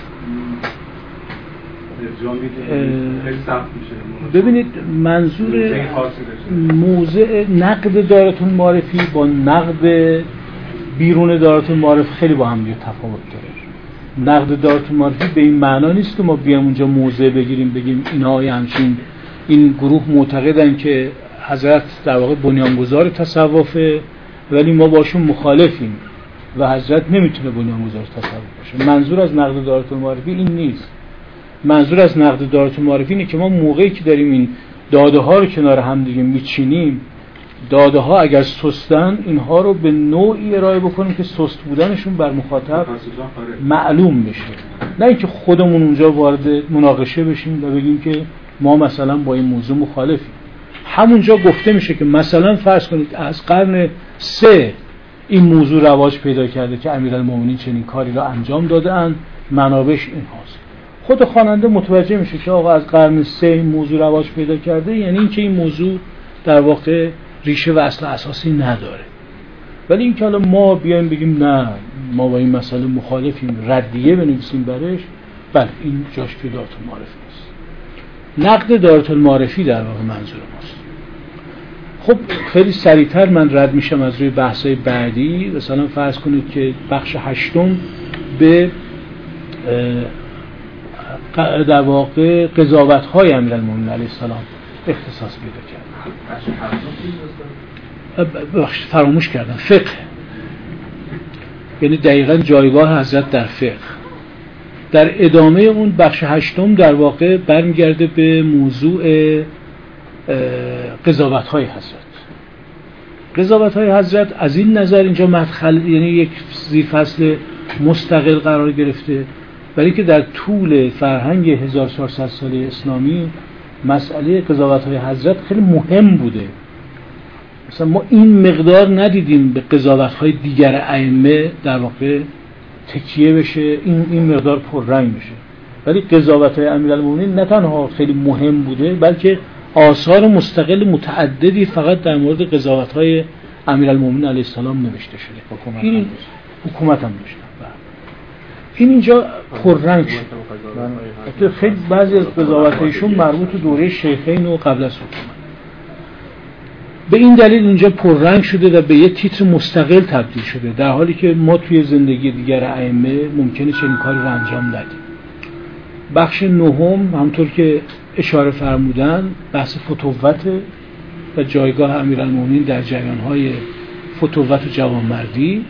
ارجاع میده، خیلی سخت میشه. ببینید منظور موضع نقد دارالمعارفی با نقد بیرون دارالمعارف خیلی با هم تفاوت داره. نقد دارالمعارفی به این معنا نیست که ما بیام اونجا موضع بگیریم بگیم اینها همچین این گروه معتقدن که حضرت در واقع بنیانگذار تصوفه ولی ما باشون مخالفیم و حضرت نمیتونه بنیانگذار تصوف باشه. منظور از نقد دارالمعارفی این نیست. منظور از نقد دارالمعارفی اینه که ما موقعی که داریم این داده ها رو کنار هم دیگه میچینیم، داده ها اگر سستن اینها رو به نوعی ارائه بکنیم که سست بودنشون بر مخاطب معلوم بشه، نه اینکه خودمون اونجا وارد مناقشه بشیم و بگیم که ما مثلا با این موضوع مخالفیم. همونجا گفته میشه که مثلا فرض کنید از قرن 3 این موضوع رواج پیدا کرده که امیرالمومنین چنین کاری را انجام داده‌اند، منابعش این هاست. خود خواننده متوجه میشه که آقا از قرن 3 این موضوع رواج پیدا کرده، یعنی اینکه این موضوع در واقع ریشه و اصل اساسی نداره. ولی این که حالا ما بیایم بگیم نه ما با این مسئله مخالفیم، ردیه بنویسیم برش، بله این جاش توی دارت المعارف نیست. نقد دارت المعارفی در واقع منظور ماست. خب خیلی سریعتر من رد میشم از روی بحث‌های بعدی. مثلا فرض کنید که بخش 8 به در واقع قضاوت‌های امیرالمومنین علیه السلام اختصاص پیدا کرد. فراموش کردم، فقه، یعنی دقیقاً جایگاه حضرت در فقه. در ادامه اون بخش 8 در واقع برمیگرده به موضوع قضاوت‌های حضرت. قضاوت‌های حضرت از این نظر اینجا مدخل، یعنی یک زیرفصل مستقل قرار گرفته، برای که در طول فرهنگ 1400 ساله اسلامی مسئله قضاوت‌های حضرت خیلی مهم بوده. مثلا ما این مقدار ندیدیم به قضاوت‌های دیگر ائمه در واقع تکیه بشه، این مقدار پررنگ بشه. ولی قضاوت‌های امیرالمومنین نه تنها خیلی مهم بوده، بلکه آثار مستقل متعددی فقط در مورد قضاوت‌های امیرالمومنین علیه السلام نوشته شده. این حکومت هم نوشته. این اینجا پررنگ شد. خیلی بعضی از قضاوت‌هایشون مربوط به دوره شیخین و قبل از حکومت. به این دلیل اینجا پررنگ شده و به یه تیتر مستقل تبدیل شده، در حالی که ما توی زندگی دیگر ائمه ممکنه چنین کاری رو انجام ندیم. بخش 9 همونطور که اشاره فرمودن بحث فتوت و جایگاه امیرالمومنین در جریان‌های فتوت و جوانمردی.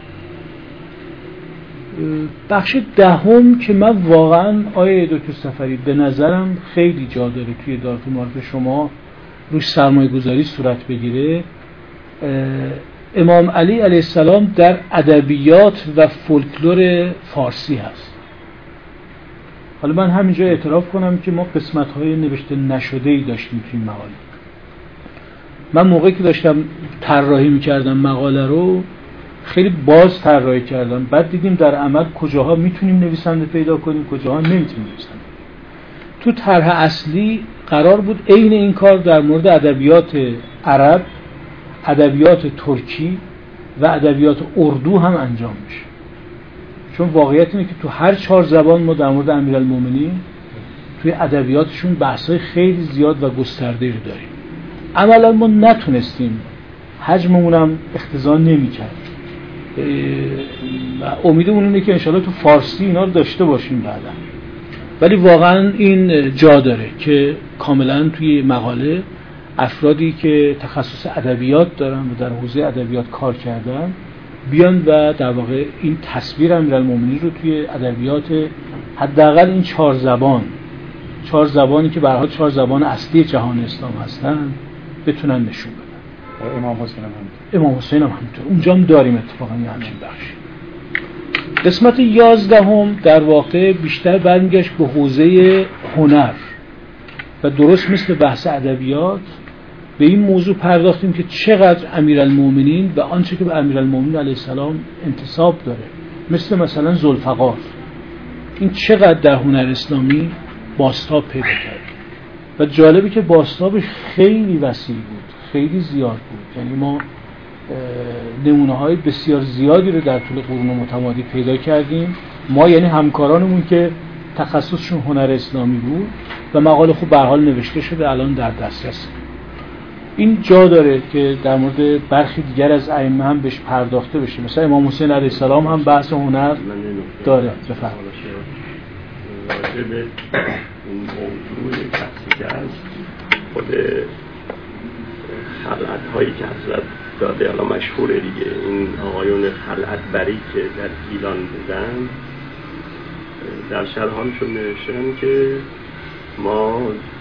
بخش 10 که من واقعا آیه دکتر صفری به نظرم خیلی جا داره توی دارت المعارف شما روش سرمایه گذاری صورت بگیره، امام علی علیه السلام در ادبیات و فولکلور فارسی هست. حالا من همینجا اعتراف کنم که ما قسمت‌های نوشته نشده‌ای داشتیم توی این مقاله. من موقعی که داشتم طراحی می‌کردم مقاله رو خیلی باز طراحی کردم، بعد دیدیم در عمل کجاها میتونیم نویسنده پیدا کنیم، کجاها نمیتونیم نویسنده. تو طرح اصلی قرار بود عین این کار در مورد ادبیات عرب، ادبیات ترکی و ادبیات اردو هم انجام میشه، چون واقعیت اینه که تو هر 4 زبان ما در مورد امیرالمومنین توی ادبیاتشون بحث‌های خیلی زیاد و گسترده‌ای رو داریم. عملا ما نتونستیم، حجممون هم اقتضا نمی‌کرد. امیدمون اینه که انشالله تو فارسی اینا رو داشته باشیم بعدا. ولی واقعا این جا داره که کاملا توی مقاله افرادی که تخصص ادبیات دارن و در حوزه ادبیات کار کردن بیان و در واقع این تصویر امیرالمومنین رو توی ادبیات حداقل این 4 زبانی که به هر حال 4 زبان اصلی جهان اسلام هستن بتونن نشون بدن. امام حسین هم همینطور اونجا هم داریم اتفاقا یه همچین بخشی. قسمت 11 در واقع بیشتر برمیگشت به حوزه هنر و درست مثل بحث ادبیات به این موضوع پرداختیم که چقدر امیرالمومنین و آنچه که به امیرالمومنین علیه السلام انتساب داره، مثلا ذوالفقار، این چقدر در هنر اسلامی بازتاب پیدا کرد و جالبی که بازتابش خیلی وسیع بود، خیلی زیاد بود. یعنی ما نمونه‌های بسیار زیادی رو در طول قرون متمادی پیدا کردیم، ما یعنی همکارانمون که تخصصشون هنر اسلامی بود و مقاله خوب به هر حال نوشته شده الان در دسترس. این جا داره که در مورد برخی دیگر از ائمه هم بهش پرداخته بشه، مثلا امام حسین علیه السلام هم بحث هنر داره. بفرمایید. راجع به این موضوع شخصی که از خود خلعت‌هایی که حضرت داده الان مشهوره دیگه، این آقایون خلعت بری که در گیلان بودن در شرحانشون نوشتن که ما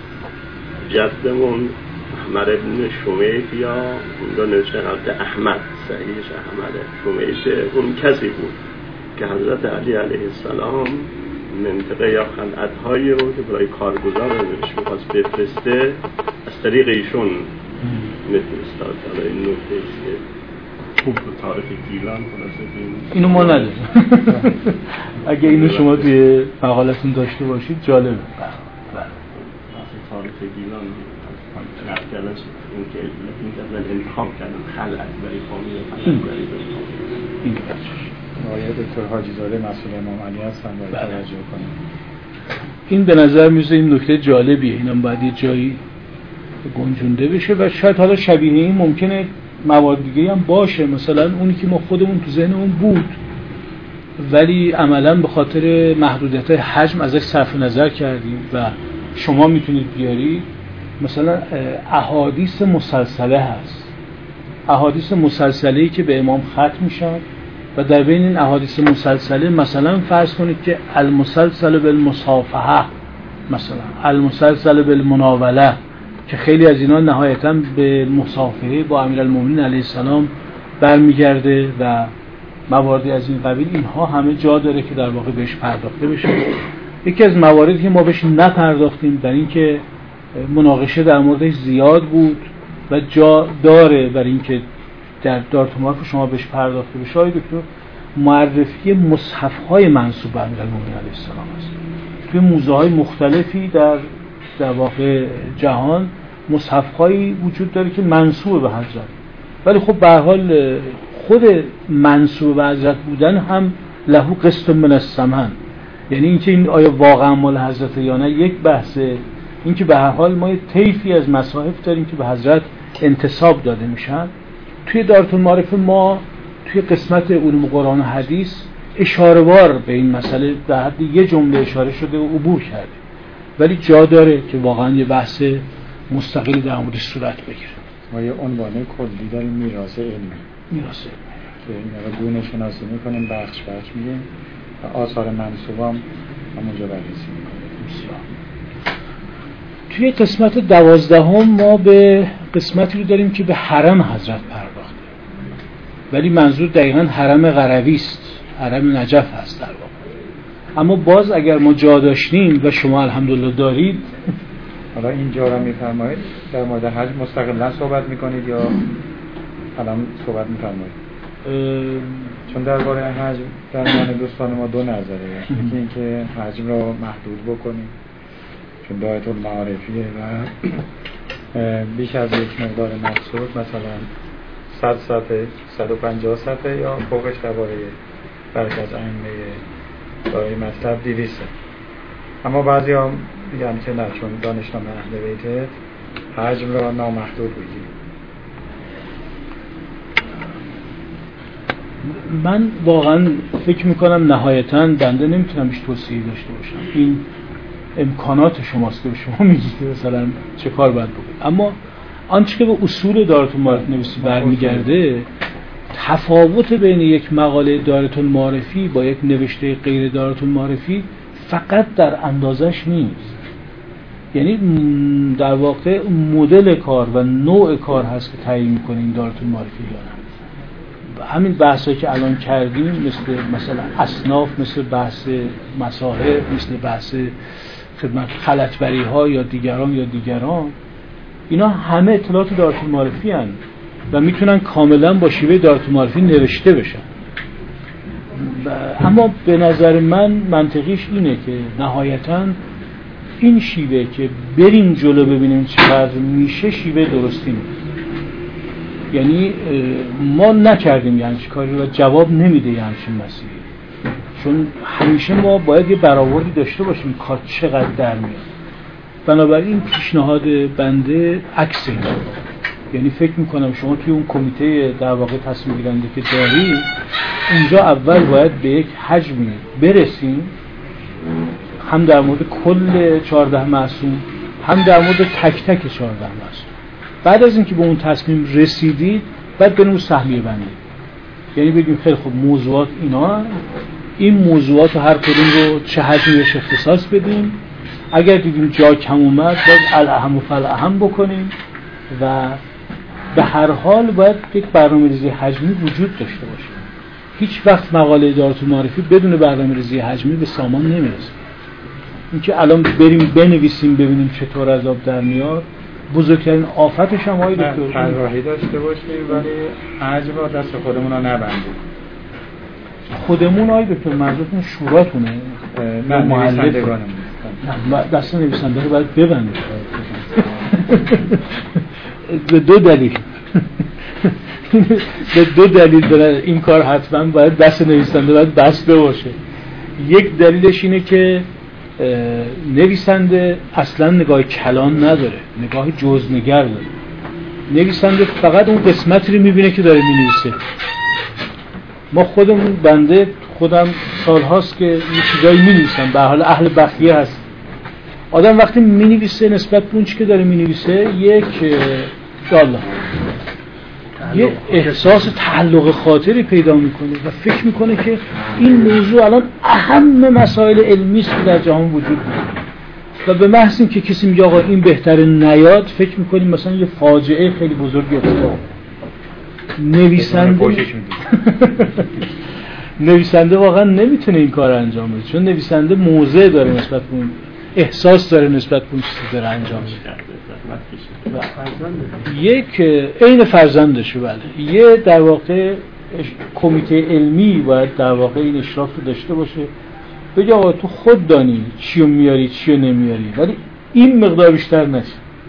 جدمون احمد ابن شمیت یا اونجا نوشتن احمد، صحیحش احمد شمیت، اون کسی بود که حضرت علی علیه السلام منطقه یا خلعت‌هایی رو که برای کارگزار بهش می‌خواست بفرسته از طریق ایشون می‌فرستاد. حالا این نکته است که خوب به تاریخ گیلان خلاصه اینو ما نداریم. اگه اینو شما توی مقالتون داشته باشید جالبه. تاریخ گیلان رفت کردن این که انتخاب کردن خلعت برای فامیل و خلعت برای این آقای دکتر حاجی زاده مسئول امام علی هستن باید توجه کنیم. این به نظر میاد این نکته جالبیه، اینم باید یه جایی گنجونده بشه و شاید حالا شبیه این ممکنه موارد دیگه هم باشه، مثلا اونی که ما خودمون تو ذهنمون بود ولی عملا به خاطر محدودیت‌های حجم ازش صرف نظر کردیم و شما میتونید بیارید. مثلا احادیث مسلسله هست، احادیث مسلسله‌ای که به امام ختم میشن و در بین این احادیث مسلسله مثلا فرض کنید که المسلسل بالمصافحه، مثلا المسلسل بالمناوله، که خیلی از اینا نهایتاً به مصافحه با امیرالمومنین علیه السلام برمیگرده و مواردی از این قبیل، اینها همه جا داره که در واقع بهش پرداخته بشه. یکی از مواردی که ما بهش نپرداختیم در این که مناقشه در موردش زیاد بود و جا داره برای اینکه در دارالمعارف شما بهش پرداخته بشه، آقای دکتر، معرفی مصحف‌های منسوب به امیرالمومنین علیه السلام است. توی موزه‌های مختلفی در واقع جهان مصحف‌هایی وجود داره که منسوب به حضرت، ولی خب به هر حال خود منسوب به حضرت بودن هم لهو قسط من الثمن، یعنی اینکه این آیا واقعا مال حضرت یا نه یک بحثه. اینکه به هر حال ما یه طیفی از مصاحف داریم که به حضرت انتساب داده میشن. توی دارالمعارف ما توی قسمت علوم قرآن و حدیث اشاره‌وار به این مسئله در حد یه جمله اشاره شده و عبور کرده، ولی جا داره که واقعا یه بحث مستقلی در موردش صورت بگیره. ما یه عنوان کلی داریم، میراث علمی. میراث علمی که اینا رو گونه شناسی میکنیم، بخش میگیم و آثار منسوبام همونجا بررسی میکنیم. توی قسمت 12 ما به قسمتی رو داریم که به حرم حضرت پرداخته، ولی منظور دقیقاً حرم قروی است، حرم نجف هست در واقع. اما باز اگر ما جا داشتیم و شما الحمدلله دارید، حالا اینجا رو میفرمایید در مورد حج مستقلا صحبت میکنید یا الان صحبت میفرمایید؟ چون درباره حج در میان دوستان ما دو نظره، یکی اینکه حجم رو محدود بکنیم چون دایره المعارفیه و بیش از یک مقدار مقصود، مثلا 100 صفحه 150 صفحه یا فوقش درباره برخی از ائمه دارای مطلب 200. اما بعضی هم میگن که نه، چون دانشنامه اهل بیت حجم را نامحدود بگیریم. من واقعا فکر میکنم نهایتاً بنده نمیتونم بیش توصیه داشته باشم. این امکانات شماست که شما میگید مثلا چه کار باید بکنید. اما آنچه که به اصول دارالمعارف نویسی برمیگرده، تفاوت بین یک مقاله دارالمعارفی با یک نوشته غیر دارالمعارفی فقط در اندازش نیست، یعنی در واقع مدل کار و نوع کار هست که تعیین میکنه این دارالمعارفی یا نه. همین بحثایی که الان کردیم مثلا اصناف، مثل بحث مصاحف، مثل بحث خدمت خلطبری ها یا دیگران، اینا همه اطلاعات دارالمعارفی هستند و میتونن کاملا با شیوه دارالمعارفی نوشته بشن. اما به نظر من منطقیش اینه که نهایتاً این شیوه که بریم جلو ببینیم چقدر میشه شیوه درستی نیست. یعنی ما نکردیم یعنی چی کاری و جواب نمیده یه همچین مسئله، چون همیشه ما باید یه برآوردی داشته باشیم کار چقدر در میاد. بنابراین پیشنهاد بنده عکس اینه، یعنی فکر میکنم شما توی اون کمیته در واقع تصمیم گیرنده که داری، اونجا اول باید به یک حجمی برسیم، هم در مورد کل 14 معصوم، هم در مورد تک تک 14 معصوم. بعد از اینکه به اون تصمیم رسیدید، بعد بریم سهمیه بندی، یعنی بگیم خیلی خوب موضوعات اینا، این موضوعات هر کدوم رو چه حجمی بهش اختصاص بدیم، اگر دیدیم جا کم اومد باید الاهم و فالاهم بکنیم و به هر حال باید یک برنامه‌ریزی حجمی وجود داشته باشه. هیچ وقت مقاله دارالمعارفی بدون برنامه‌ریزی حجمی به سامان نمیرسه. اینکه الان بریم بنویسیم ببینیم چطور از آب در میاد، بزرگترین آفتش هم آقای دکتر طراحی داشته باشیم ولی حجم رو دست خودمون رو نبندیم. خودمون آقای دکتر منظورتون شوراتونه؟ نه، نویسندگانمون. دست نویسنده رو باید ببندید. به دو دلیل داره این کار حتما باید دست نویسنده باید بسته باشه. یک دلیلش اینه که نویسنده اصلا نگاه کلان نداره، نگاه جزءنگر داره. نویسنده فقط اون قسمتی رو میبینه که داره مینویسه. ما خودم سالهاست که یه چیزایی مینویسم، به حال اهل بخیه هست. آدم وقتی مینویسه نسبت به اون چیزی که داره مینویسه یک یه احساس تعلق خاطری پیدا میکنه و فکر میکنه که این موضوع الان اهم مسائل علمی است که در جهان وجود داره و به محض اینکه کسی میگه آقا این بهتره نیاد، فکر میکنیم مثلا یه فاجعه خیلی بزرگی افتاد. نویسنده واقعا نمیتونه این کار انجام بده، چون نویسنده موضع داره نسبت به اون، احساس داره نسبت به اون چیزی داره انجام میده. یک عین فرزندشه. بله، یه در واقع کمیته علمی باید در واقع این اشراف رو داشته باشه، بگه آقا تو خود دانی چیو میاری چیو نمیاری، ولی این مقدار بیشتر نشه.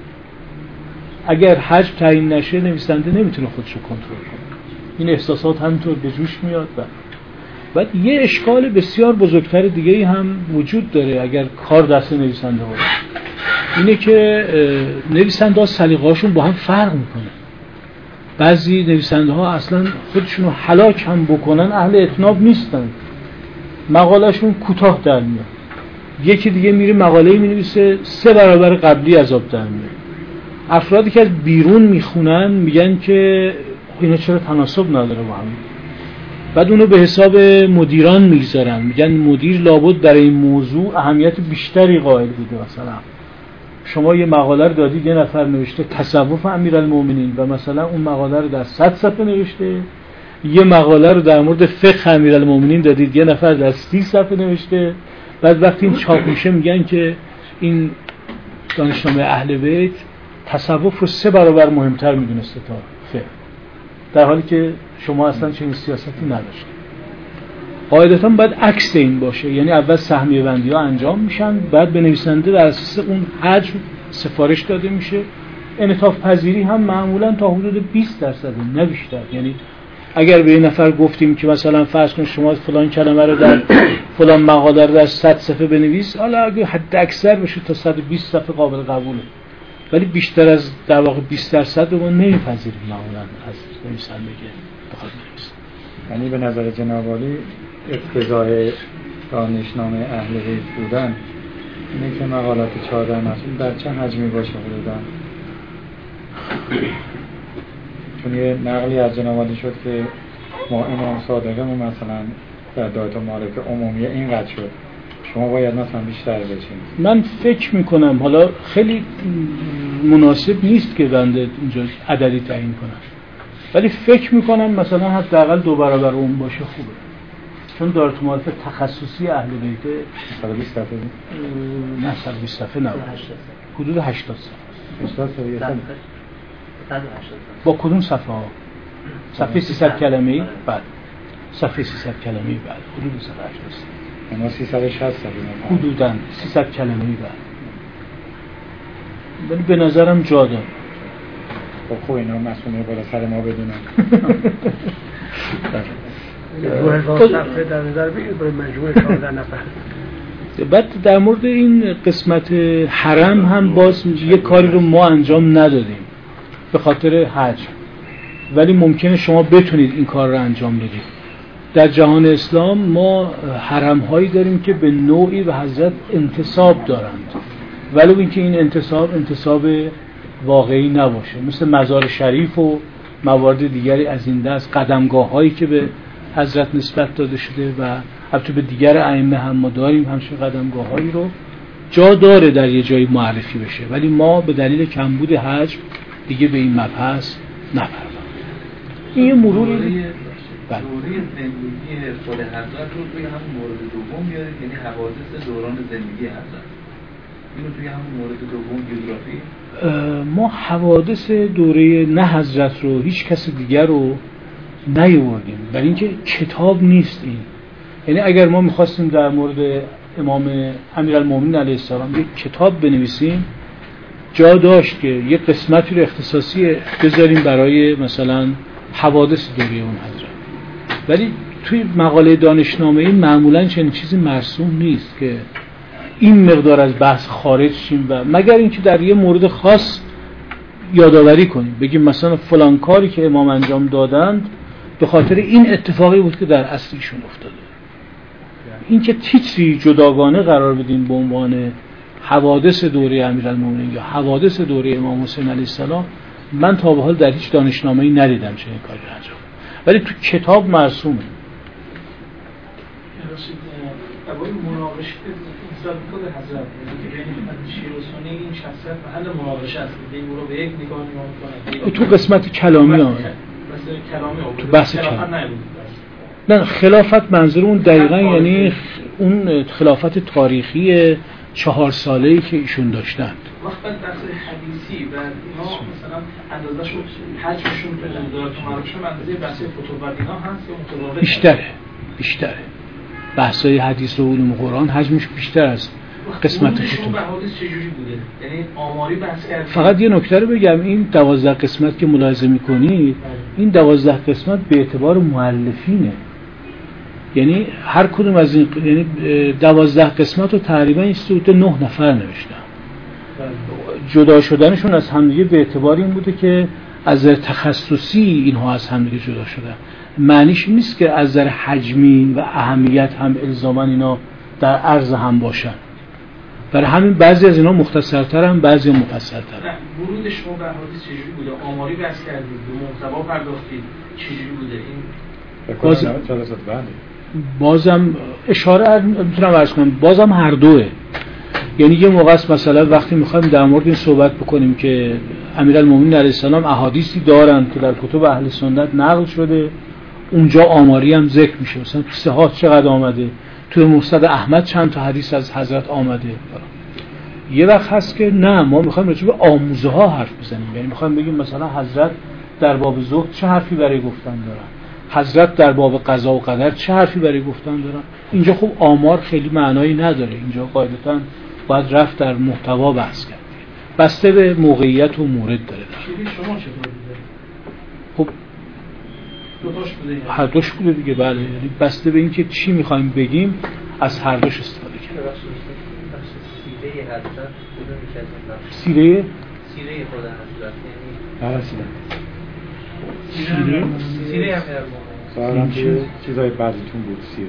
اگر حجم تعیین نشه نویسنده نمیتونه خودشو کنترل کنه، این احساسات همینطور به جوش میاد. بعد یه اشکال بسیار بزرگتر دیگه‌ای هم وجود داره اگر کار دست نویسنده باشه، اینه که نویسنده ها سلیقه‌هاشون با هم فرق میکنه. بعضی نویسنده ها اصلا خودشون رو هلاک هم بکنن اهل اتناب نیستن، مقالهشون کوتاه در میاد. یکی دیگه میره مقاله مینویسه 3 برابر قبلی عذاب در میاد. افرادی که از بیرون میخونن میگن که اینا چرا تناسب نداره با هم، بعد اونو به حساب مدیران میگذارن، میگن مدیر لابد در این موضوع اهمیت بیشتری قائل بوده. مثلا شما یه مقاله رو دادید، یه نفر نوشته تصوف امیرالمومنین و مثلا اون مقاله رو در 100 صفحه نوشته، یه مقاله رو در مورد فقه امیرالمومنین دادید، یه نفر در 30 صفحه نوشته. بعد وقتی این چاپ میشه میگن که این دانشنامه اهل بیت تصوف رو 3 برابر مهمتر میدونسته تا فقه، در حالی که شما اصلا چنین سیاستی نداشتید. قاعدتاً باید عکس این باشه، یعنی اول سهمیه بندی ها انجام میشن، بعد به نویسنده در اساس اون حجم سفارش داده میشه. انعطاف پذیری هم معمولاً تا حدود 20% نه بیشتر. یعنی اگر به یه نفر گفتیم که مثلا فرض کن شما فلان کلمه رو در فلان مقاله رو در 100 صفحه بنویس، حالا اگه حد اکثر بشه تا 120 صفحه قابل قبوله، ولی بیشتر از در واقع 20% رو ما نمیپذیریم معمولاً از نویسندگی. یعنی به نظر جناب عالی اقتضای دانشنامه اهل بیت بودن اینه که مقالات 14 مسئول در چه حجمی باشه حدوداً؟ چون یه نقلی از جناب عالی شد که ما امام صادقمون مثلا در دایره معارف عمومی اینقدر شد، شما باید مثلا بیشتر بشین. من فکر میکنم حالا خیلی مناسب نیست که بنده اینجا عددی تعیین کنم، ولی فکر میکنم مثلا حداقل 2 برابر اون باشه خوبه، چون دایره معارف تخصصی اهل بیت 120 صفحه نه 120 صفحه نه، حدود 80 صفحه. با کدوم صفحه ها؟ صفحه 300 کلمه‌ای؟ بعد صفحه 300 کلمه‌ای بعد حدود 180 صفحه. ما 360 صفحه حدوداً 300 کلمه‌ای بعد. ولی به نظرم جا داره. خب اینا مسئولیه بالا سر ما بدونن. 2000 صفحه در نظر بگیرید برای مجموعه 14 نفر. بعد در مورد این قسمت حرم هم باز یه کاری رو ما انجام ندادیم به خاطر حجم، ولی ممکنه شما بتونید این کار رو انجام بدید. در جهان اسلام ما حرم هایی داریم که به نوعی به حضرت انتساب دارند، ولو اینکه این انتساب واقعی نباشه، مثل مزار شریف و موارد دیگری از این دست، قدمگاه هایی که به حضرت نسبت داده شده و البته به دیگر ائمه هم ما داریم همچین قدمگاه هایی رو، جا داره در یه جایی معرفی بشه، ولی ما به دلیل کمبود حجم دیگه به این مبحث نپرداختیم. این یه مروری دوره زندگی خود حضرت رو توی همون مورد دوم میارید، یعنی حوادث دوران زندگی حضرت اینو توی همون مورد دوم بیوگرافی. ما حوادث دوره نه حضرت رو هیچ کس دیگر رو نیاوردیم، برای اینکه کتاب نیست این. یعنی اگر ما میخواستیم در مورد امام امیرالمومنین علیه السلام یک کتاب بنویسیم، جا داشت که یه قسمتی رو اختصاصی بذاریم برای مثلا حوادث دوره اون حضرت، ولی توی مقاله دانشنامه‌ای معمولاً چنین چیزی مرسوم نیست که این مقدار از بحث خارج شیم و مگر اینکه در یه مورد خاص یادآوری کنیم، بگیم مثلا فلان کاری که امام انجام دادند به خاطر این اتفاقی بود که در اصل ایشون افتاده. این که تیتری جداگانه قرار بدیم به عنوان حوادث دوره امیرالمومنین یا حوادث دوره امام حسین علیه السلام، من تا به حال در هیچ دانشنامه‌ای ندیدم چنین کاری انجام، ولی تو کتاب مرسومه. درباره مناقشه نسبت به خود حضرت که بین شیعه و سنی این شخصیت محل مناقشه است، این رو به یک نگاه نگاه می‌کنه تو قسمت کلامی ها، تو بحث کلامی نه خلافت منظور اون دقیقاً یعنی اون خلافت تاریخی 4 ساله‌ای که ایشون داشتند. وقت بحث حدیثی و اینا مثلا اندازه‌شون حجمشون به دارت معروفشون اندازه بحث فتوبر اینا هست یا متفاوته؟ بیشتره. بحث‌های حدیث و علوم قرآن حجمش بیشتر از قسمت فتوبر. به حدیث چجوری بوده؟ یعنی آماری بحث کردن. فقط یه نکته رو بگم، این 12 قسمت که ملاحظه می‌کنید، این 12 قسمت به اعتبار مؤلفینه. یعنی هر کدوم از این یعنی 12 قسمت رو تقریبا این حدود 9 نفر نوشتن. جدا شدنشون از همدیگه به اعتبار این بوده که از نظر تخصصی اینها از همدیگه جدا شدن. معنیش نیست که از نظر حجمی و اهمیت هم الزاما اینا در عرض هم باشن. برای همین بعضی از اینا مختصرترن، بعضی مفصل‌ترن. ورود شما به حدیث چجوری بوده؟ آماری بحث کردید، به محتوا پرداختید، چجوری بوده این؟ بازم اشاره میتونم عرض کنم، بازم هر دوه. یعنی یه موقع است مثلا وقتی میخوایم در مورد این صحبت بکنیم که امیرالمومنین علیه السلام احادیثی دارن که در کتب اهل سنت نقل شده، اونجا آماری هم ذکر میشه، مثلا تو صحاح چقدر آمده، تو مسند احمد چند تا حدیث از حضرت آمده. یه وقت هست که نه، ما میخوایم راجع به آموزه ها حرف بزنیم، یعنی میخوایم بگیم مثلا حضرت در باب زهد چه حرفی برای گفتن دارن، حضرت در باب قضا و قدر چه حرفی برای گفتن دارن. اینجا خب آمار خیلی معنایی نداره، اینجا قاعدتاً باید رفت در محتوا بحث کرد، بسته به موقعیت و مورد داره. شما چه بوده؟ خب هر دوش بوده دیگه، بله، یعنی بسته به اینکه چی میخوایم بگیم از هر دوش استفاده کنیم. سیره خدا حضرت یعنی سیره سوالم چیزای بعضیتون بود سیره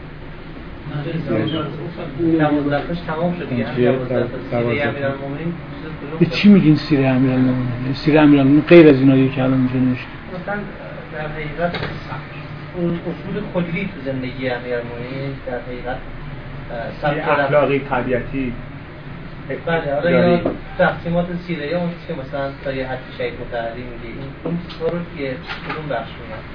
12 تمام شد دیگه. سیره امیرالمومنین به چی میگین سیره امیرالمومنین؟ سیره امیرالمومنین غیر از اینایی که الان اینجا نوشته، مثلا در حقیقت اون اصول کلی تو زندگی امیرالمومنین در حقیقت سبک اخلاقی طبیعتی. بله، حالا یا تقسیمات سیره یا اون که مثلا تا یه حد شهید متحری میگه این چطور رو که کدوم بخش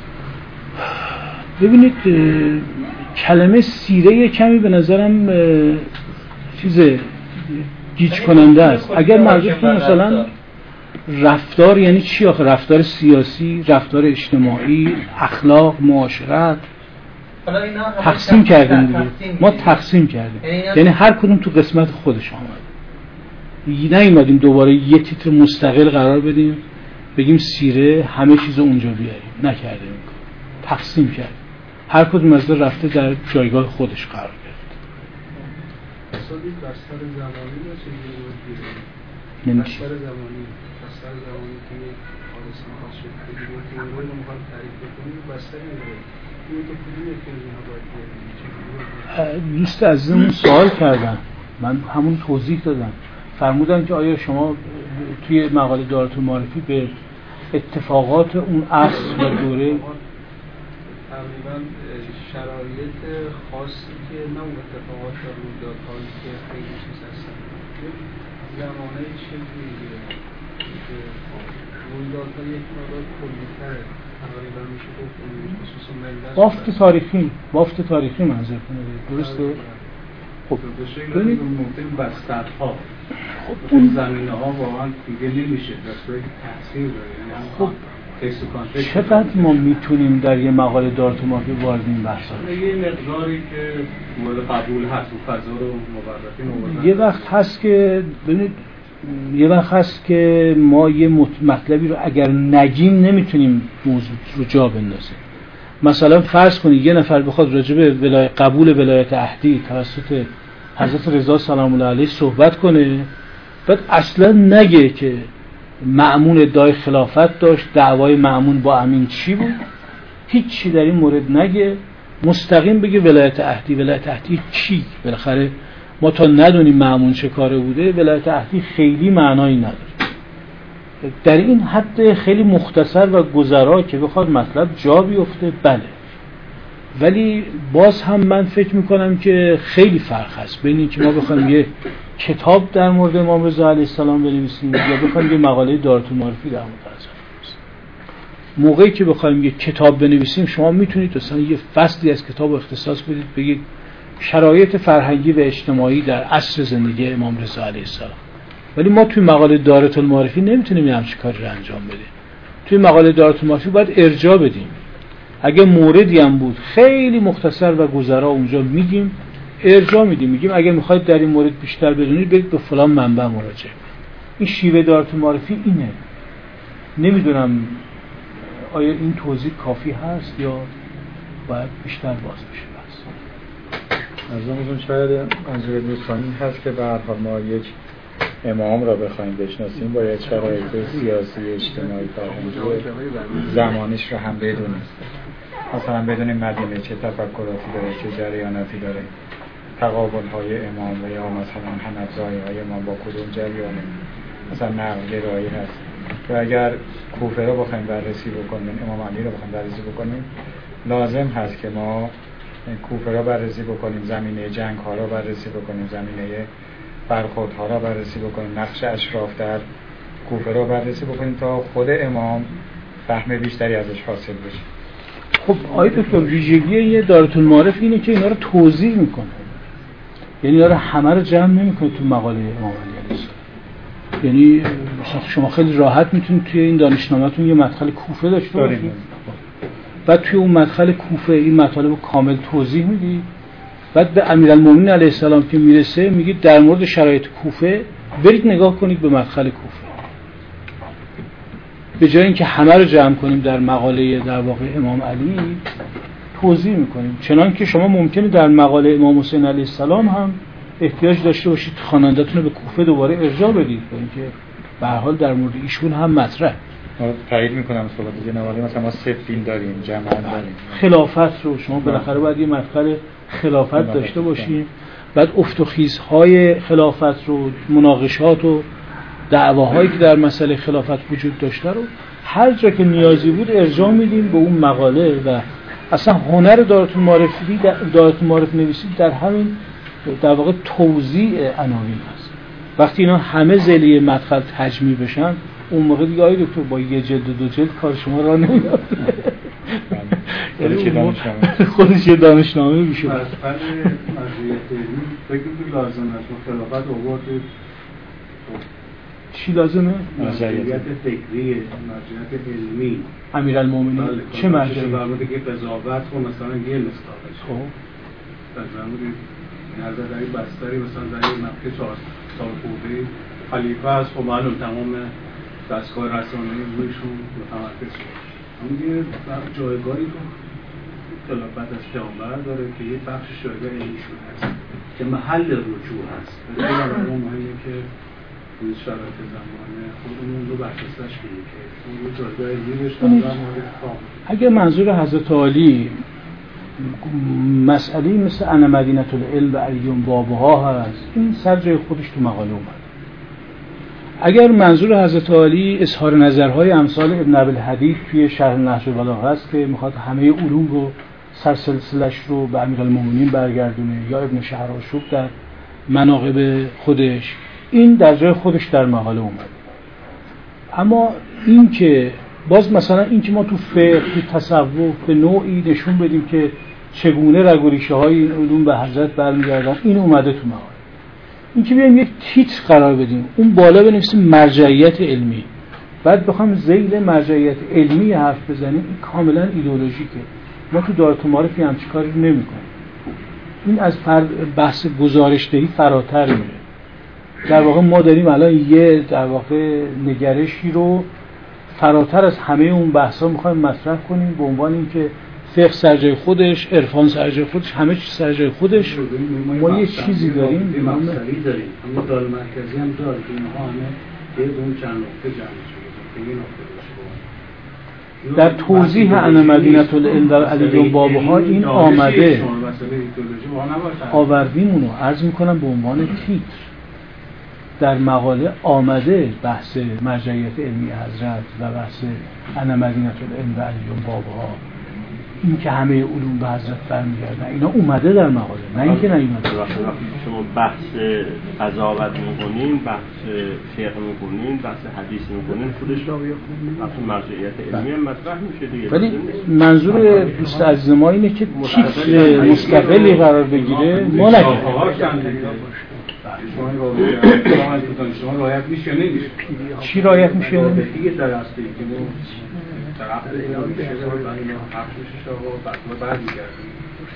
میاد؟ ببینید کلمه سیره کمی به نظرم چیز گیج کننده است. اگر مرجوع مثلا رفتار یعنی چی آخه؟ رفتار سیاسی، رفتار اجتماعی، اخلاق، معاشرت تقسیم کردیم دیگه. ما تقسیم کردیم، یعنی هر کدوم تو قسمت خودش آمد. نیومدیم دوباره یه تیتر مستقل قرار بدیم بگیم سیره همه چیزو اونجا بیاریم، نکردیم. تقسیم کردیم، هر کدوم از رفته در جایگاه خودش قرار گرفت. اصلا بستر زمانی یا چیزی رو دیدیم؟ یعنی بستر زمانی که حادثه خاص شد بگیریم که اون رو میخواد تعریف بکنیم بستری داره. این تو کدومه که اینها باید بیاریم؟ دوست عزیزمون سوال کردن، من همون توضیح دادم، فرمودن که آیا شما توی مقاله دارالمعارفی به اتفاقات اون عصر و دوره تقریبا شرایط خاصی که نه اون اتفاقات و رویدادهایی که خیلی چیز هستن زمانه چیزی میگیره که رویدادها یک مقدار کلی‌تره، تقریبا میشه گفت خصوصا ملت بافت تاریخی منظور کنه، درسته؟ خب به شکل ممکن بسترها اون زمینه ها واقعا دیگه نمیشه دستگاه تحصیل داره. خب چقدر ما میتونیم در یه مقاله دارالمعارفی وارد این بحثا یه مقداری که مورد قبول هست و فضا رو مبرزی یه وقت هست که ببینید یه وقت هست که ما یه مطلبی رو اگر نگیم نمیتونیم موضوع رو جا بندازیم. مثلا فرض کنید یه نفر بخواد راجع به قبول ولایت عهدی توسط حضرت رضا سلام الله علیه صحبت کنه، بعد اصلا نگه که مأمون ادعای خلافت داشت، دعوای مأمون با امین چی بود، هیچی در این مورد نگه، مستقیم بگه ولایت عهدی. ولایت عهدی چی؟ بالاخره ما تا ندونیم مأمون چه کاره بوده ولایت عهدی خیلی معنایی نداره. در این حد خیلی مختصر و گذرا که بخواد مطلب جا بیفته بله، ولی باز هم من فکر میکنم که خیلی فرق هست بین این که ما بخوایم یه کتاب در مورد امام رضا علیه السلام بنویسیم یا بخوایم یه مقاله دارالمعارفی در مورد بنویسیم. موقعی که بخوایم یه کتاب بنویسیم شما میتونید مثلا یه فصلی از کتاب اختصاص بدید بگید شرایط فرهنگی و اجتماعی در عصر زندگی امام رضا علیه السلام، ولی ما توی مقاله دارالمعارفی نمیتونیم یه همچین کاری رو انجام بدیم. توی مقاله دارالمعارفی باید ارجاع بدیم، اگه موردی هم بود خیلی مختصر و گذرا اونجا میگیم، ارجاع میدیم، میگیم اگه میخواید در این مورد بیشتر بدونید برید به فلان منبع مراجعه. این شیوه دارالمعارفی اینه. نمیدونم آیا این توضیح کافی هست یا باید بیشتر باز بشه؟ بس منظورم شاید منظور دوستان این هست که به هر حال ما یک امام را بخوایم بشناسیم باید شرایط سیاسی، اجتماعی، فرهنگی زمانیش را هم بدونیم. مثلا بدونیم مدینه چه تفکراتی داره، چه جریاناتی داره، تقابل‌های امام و یا مثلا هم‌افزایی‌های امام با کدوم جریانه، مثلا نقل‌گرایی هست که اگر کوفه را بخوایم بررسی بکنیم، امام علی را بخوایم بررسی بکنیم، لازم هست که ما کوفه را بررسی بکنیم، زمینه جنگ‌ها را بررسی بکنیم، زمینه برخوردها را بررسی بکنیم، نقش اشراف در کوفه را بررسی بکنیم تا خود امام فهم بیشتری ازش حاصل بشه. خب آیه دکتر ویژگی یه دارالمعارف اینه که اینا رو توضیح میکنه، یعنی اینا رو همه رو جمع نمیکنه تو مقاله امام علی علیه السلام. یعنی شما خیلی راحت میتونید توی این دانشنامه‌تون یه مدخل کوفه داشته باشید، بعد توی اون مدخل کوفه این مطالب کامل توضیح میدید، بعد به امیرالمومنین علیه السلام که میرسه میگید در مورد شرایط کوفه برید نگاه کنید به مدخل کوفه. به جای اینکه همه رو جمع کنیم در مقاله در واقع امام علی توضیح میکنیم، چنان که شما ممکنه در مقاله امام حسین علیه السلام هم احتیاج داشته باشید خواننده‌تون رو به کوفه دوباره ارجاع بدید، برای اینکه به هر حال در مورد ایشون هم مطرح. تایید میکنم صحبت جناب، مثلا ما سفین داریم، جماعت داریم، خلافت رو شما بالاخره باید یه مدخل خلافت داشته باشیم، بعد افت و خیزهای خلافت رو، مناقشات و دعواهایی که در مسئله خلافت وجود داشته رو هر جا که نیازی بود ارجاع میدیم به اون مقاله. و اصلا هنر دارالمعارف نویسید در همین در واقع توزیع عناوین هست. وقتی اینا همه ذیلی مدخل تجمیع بشن اون موقع دیگه آقای دکتر با یه جلد و دو جلد کار شما راه نمیاد. خودش یه دانشنامه میشه. از فن مرجعیت علمی فکر کنم لازم است خلافت آورد. چی لازمه؟ مرجعیت فکری، مرجعیت علمی. امیرالمومنین چه مرجعیتی؟ برای که قضاوت رو مثلا یه مستاقش. خب. مثلا نظر در این بستری مثلا در این مکه 4 سال خورده خلیفه است، خب معلوم تمام دستگاه رسانه‌ای رویشون متمرکز شده. میگه جایگاهی رو خلافت از پیامبر داره که یه بخش جایگاه علمیشون هست که محل رجوع هست. خیلی مهمه که روی شرایط زمانه خودمون رو بررسیش کنیم که اون رو جایگاه علمی داشتن. اگه منظور حضرت علی مسئله مثل انا مدینة العلم و علیون بابها هست، این سر جای خودش تو مقاله اومد. اگر منظور حضرت علی اظهار نظرهای امثال ابن ابوالحدید توی شرح نهج البلاغه هست که میخواد همه علوم رو سلسله‌اش رو به امیرالمومنین برگردونه، یا ابن شهرآشوب در مناقب خودش، این در جای خودش در مقاله اومد. اما این که باز مثلا این که ما تو فقه، تو تصوف به نوعی نشون بدیم که چگونه رگ و ریشه های این علوم به حضرت برمیگردن، این اومده تو مقاله. این که بیایم یک تیتر قرار بدیم، اون بالا بنویسیم مرجعیت علمی، بعد بخوام ذیل مرجعیت علمی حرف بزنیم، این کاملا ایدئولوژیکه. ما تو دارالمعارف همچین کاری نمی‌کنیم. این از بحث گزارش‌دهی فراتر میره. در واقع ما داریم الان یه در واقع نگرشی رو فراتر از همه اون بحثا میخوایم مطرح کنیم به عنوان اینکه فقه سر جای خودش، عرفان سر جای خودش، همه چیز سر جای خودش. ما یه چیزی داریم، یه مقصدی داریم، اما دار مرکزی هم داره که اینها همه به اون چند نقطه جمع شده که این نقطه در توضیح ان مدینة العلم در علی بابها این آمده آوردیمونو عرض میکنم به عنوان تیتر در مقاله آمده بحث مرجعیت علمی حضرت و بحث ان مدینة العلم در علی بابها، این که همه علوم به حضرت برمیگردن، اینا اومده در مقاله، نه اینکه نیومده. شما بحث قضاوت میکنین، بحث فقه میکنین، بحث حدیث میکنین، خودش بحث مرجعیت علمی هم مطرح میشه دیگه. ولی منظور دوست عزیز ما اینه که تیتر مستقلی قرار بگیره، ما نکنیم. شما رعایت میشه نمیشه؟ چی رعایت میشه؟ دیگه در اصلی که ما طرف اینا میشه و اینا حق میشه و بعد ما برمیگردیم.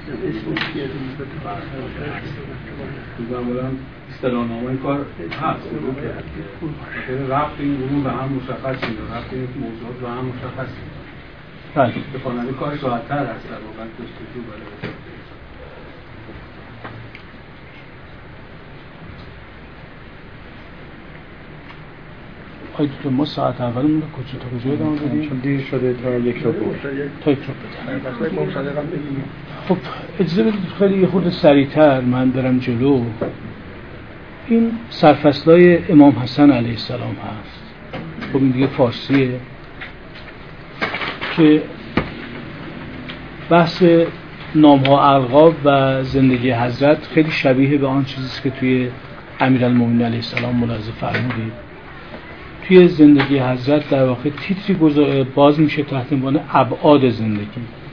معمولا اصطلاحنامه کار هست که ربط این علوم به هم مشخص میشه، ربط این موضوعات به هم مشخص میشه. به خواننده کارش راحت‌تر هست در واقع جستجو برای تو ما ساعت اولمون رو کجا ادامه بدیم؟ چون دیر شده تا یک رو بود. تا یک رو بدیم. خب اجازه بدید خیلی یه خورده سریعتر من برم جلو. این سرفصلای امام حسن علیه السلام هست. خب این دیگه فارسیه که بحث نام‌ها القاب و زندگی حضرت خیلی شبیه به آن چیزیست که توی امیرالمومنین علیه السلام ملاحظه فرمودید. توی زندگی حضرت در واقع تیتری باز میشه تحت عنوان ابعاد زندگی.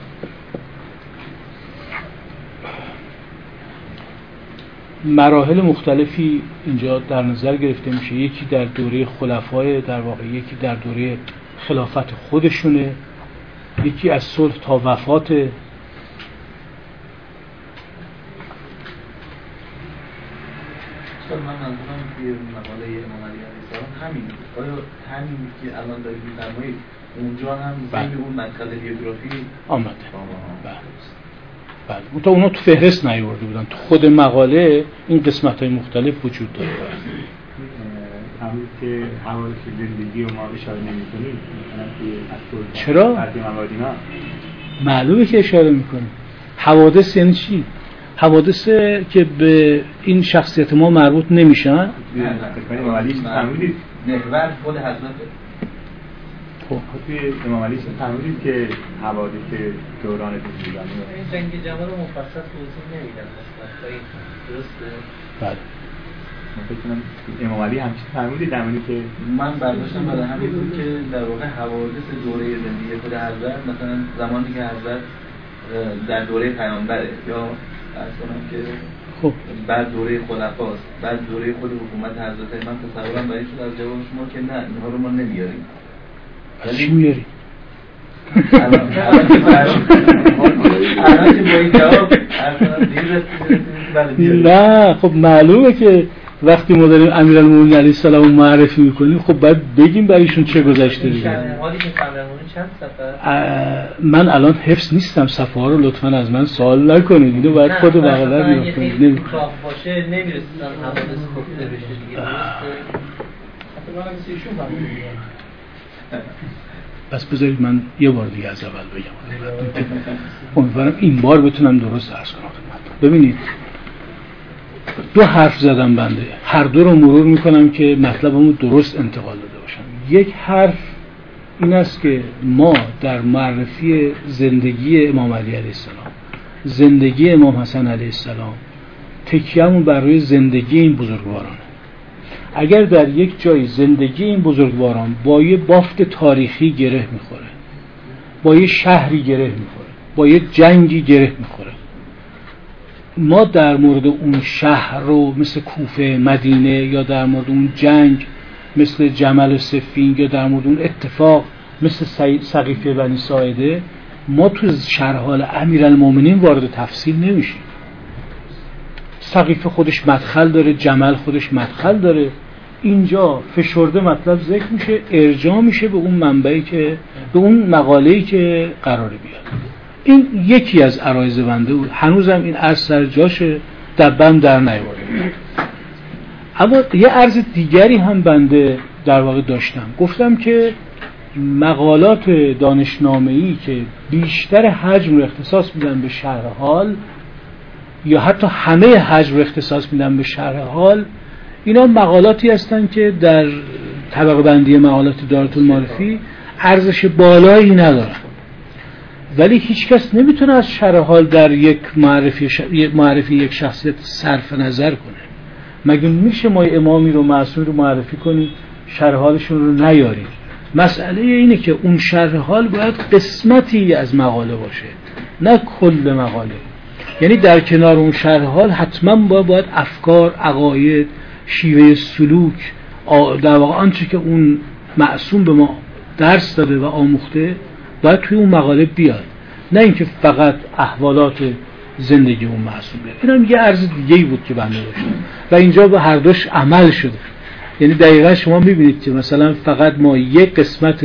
مراحل مختلفی اینجا در نظر گرفته میشه، یکی در دوره خلفای در واقع، یکی در دوره خلافت خودشونه، یکی از صلح تا وفات. من منظورم توی مقاله امام علی علیه السلام همین بود. آیا همین که الان دارید می‌فرمایید اونجا هم زیر اون مدخل بیوگرافی آمده؟ بله. اونا تو فهرست نیاورده بودن، تو خود مقاله این قسمت‌های مختلف وجود داره. همون که حوادث زندگی و ما اشاره نمی‌کنیم، چرا؟ معلومه که اشاره می‌کنیم. حوادث یعنی چی؟ حوادث که به این شخصیت ما مربوط نمیشن. امام علی فرمودید محور خود حضرت. خب توی امام علی فرمودید که حوادث دوران بودن این جنگ جمال رو مفصل توضیح نمیدن اصلا. درسته؟ بله. من فکر کنم امام علی همچین فرمودید در معنی که من برداشتم برای همین بود که در واقع حوادث دوره زندگی خود حضرت، مثلا زمانی که حضرت در دوره پیامبره یا از کنم که خب بعد دوره خلفاست، بعد دوره خود حکومت حضرت، من تصورم برای شد از جواب شما که نه اینها رو ما نمیاریم. چی میاریم؟ الان که با این جواب نه خب معلومه که وقتی ما داریم امیرالمومنین علیه السلام معرفی میکنیم خب باید بگیم برایشون چه گذشته دیگه. حالی که امیرالمومنین چند صفحه؟ من الان حفظ نیستم صفحه ها رو، لطفاً از من سوال نکنید، اینو باید خود مقاله رو بخونید. نمی‌خوام باشه نمیرسیدن حوادث گفته بشه دیگه. پس بذارید من یه بار دیگه از اول بگم. امیدوارم این بار بتونم درست عرض کنم خدمتتون. ببینید دو حرف زدم بنده، هر دو رو مرور میکنم که مطلبمو درست انتقال داده باشم. یک حرف این است که ما در معرفی زندگی امام علی علیه السلام، زندگی امام حسن علیه السلام، تکیه‌مون بر روی زندگی این بزرگوارانه. اگر در یک جای زندگی این بزرگواران با یه بافت تاریخی گره میخوره، با یه شهری گره میخوره، با یه جنگی گره میخوره، ما در مورد اون شهر رو مثل کوفه، مدینه، یا در مورد اون جنگ مثل جمل و صفین، یا در مورد اون اتفاق مثل سقیفه بنی ساعده، ما تو شرح حال امیرالمومنین وارد تفصیل نمیشیم. سقیفه خودش مدخل داره، جمل خودش مدخل داره. اینجا فشرده مطلب ذکر میشه، ارجاع میشه به اون منبعی که به اون مقاله‌ای که قراره بیاد. این یکی از عرایض بنده بود. هنوزم این عرض سر جاشه، دبم در نیاورده. اما یه عرض دیگری هم بنده در واقع داشتم. گفتم که مقالات دانشنامه‌ای که بیشتر حجم رو اختصاص میدن به شرح حال یا حتی همه حجم رو اختصاص میدن به شرح حال، اینا مقالاتی هستن که در طبقه بندی مقالات دارالمعارفی ارزش بالایی ندارن، ولی هیچ کس نمیتونه از شرح حال در یک معرفی یک شخصیت صرف نظر کنه. مگه میشه ما امامی رو معصوم رو معرفی کنیم شرح حالشون رو نیاریم؟ مسئله اینه که اون شرح حال باید قسمتی از مقاله باشه، نه کل مقاله. یعنی در کنار اون شرح حال حتما باید افکار، عقاید، شیوه سلوک، در واقع آنچه که اون معصوم به ما درس داده و آموخته باید توی اون مقاله بیاد، نه اینکه فقط احوالات زندگی اون معصوم بیاد. این هم یه عرض دیگه‌ای بود که بنده داشتم و اینجا به هر دوش عمل شده. یعنی دقیقا شما میبینید که مثلا فقط ما یک قسمت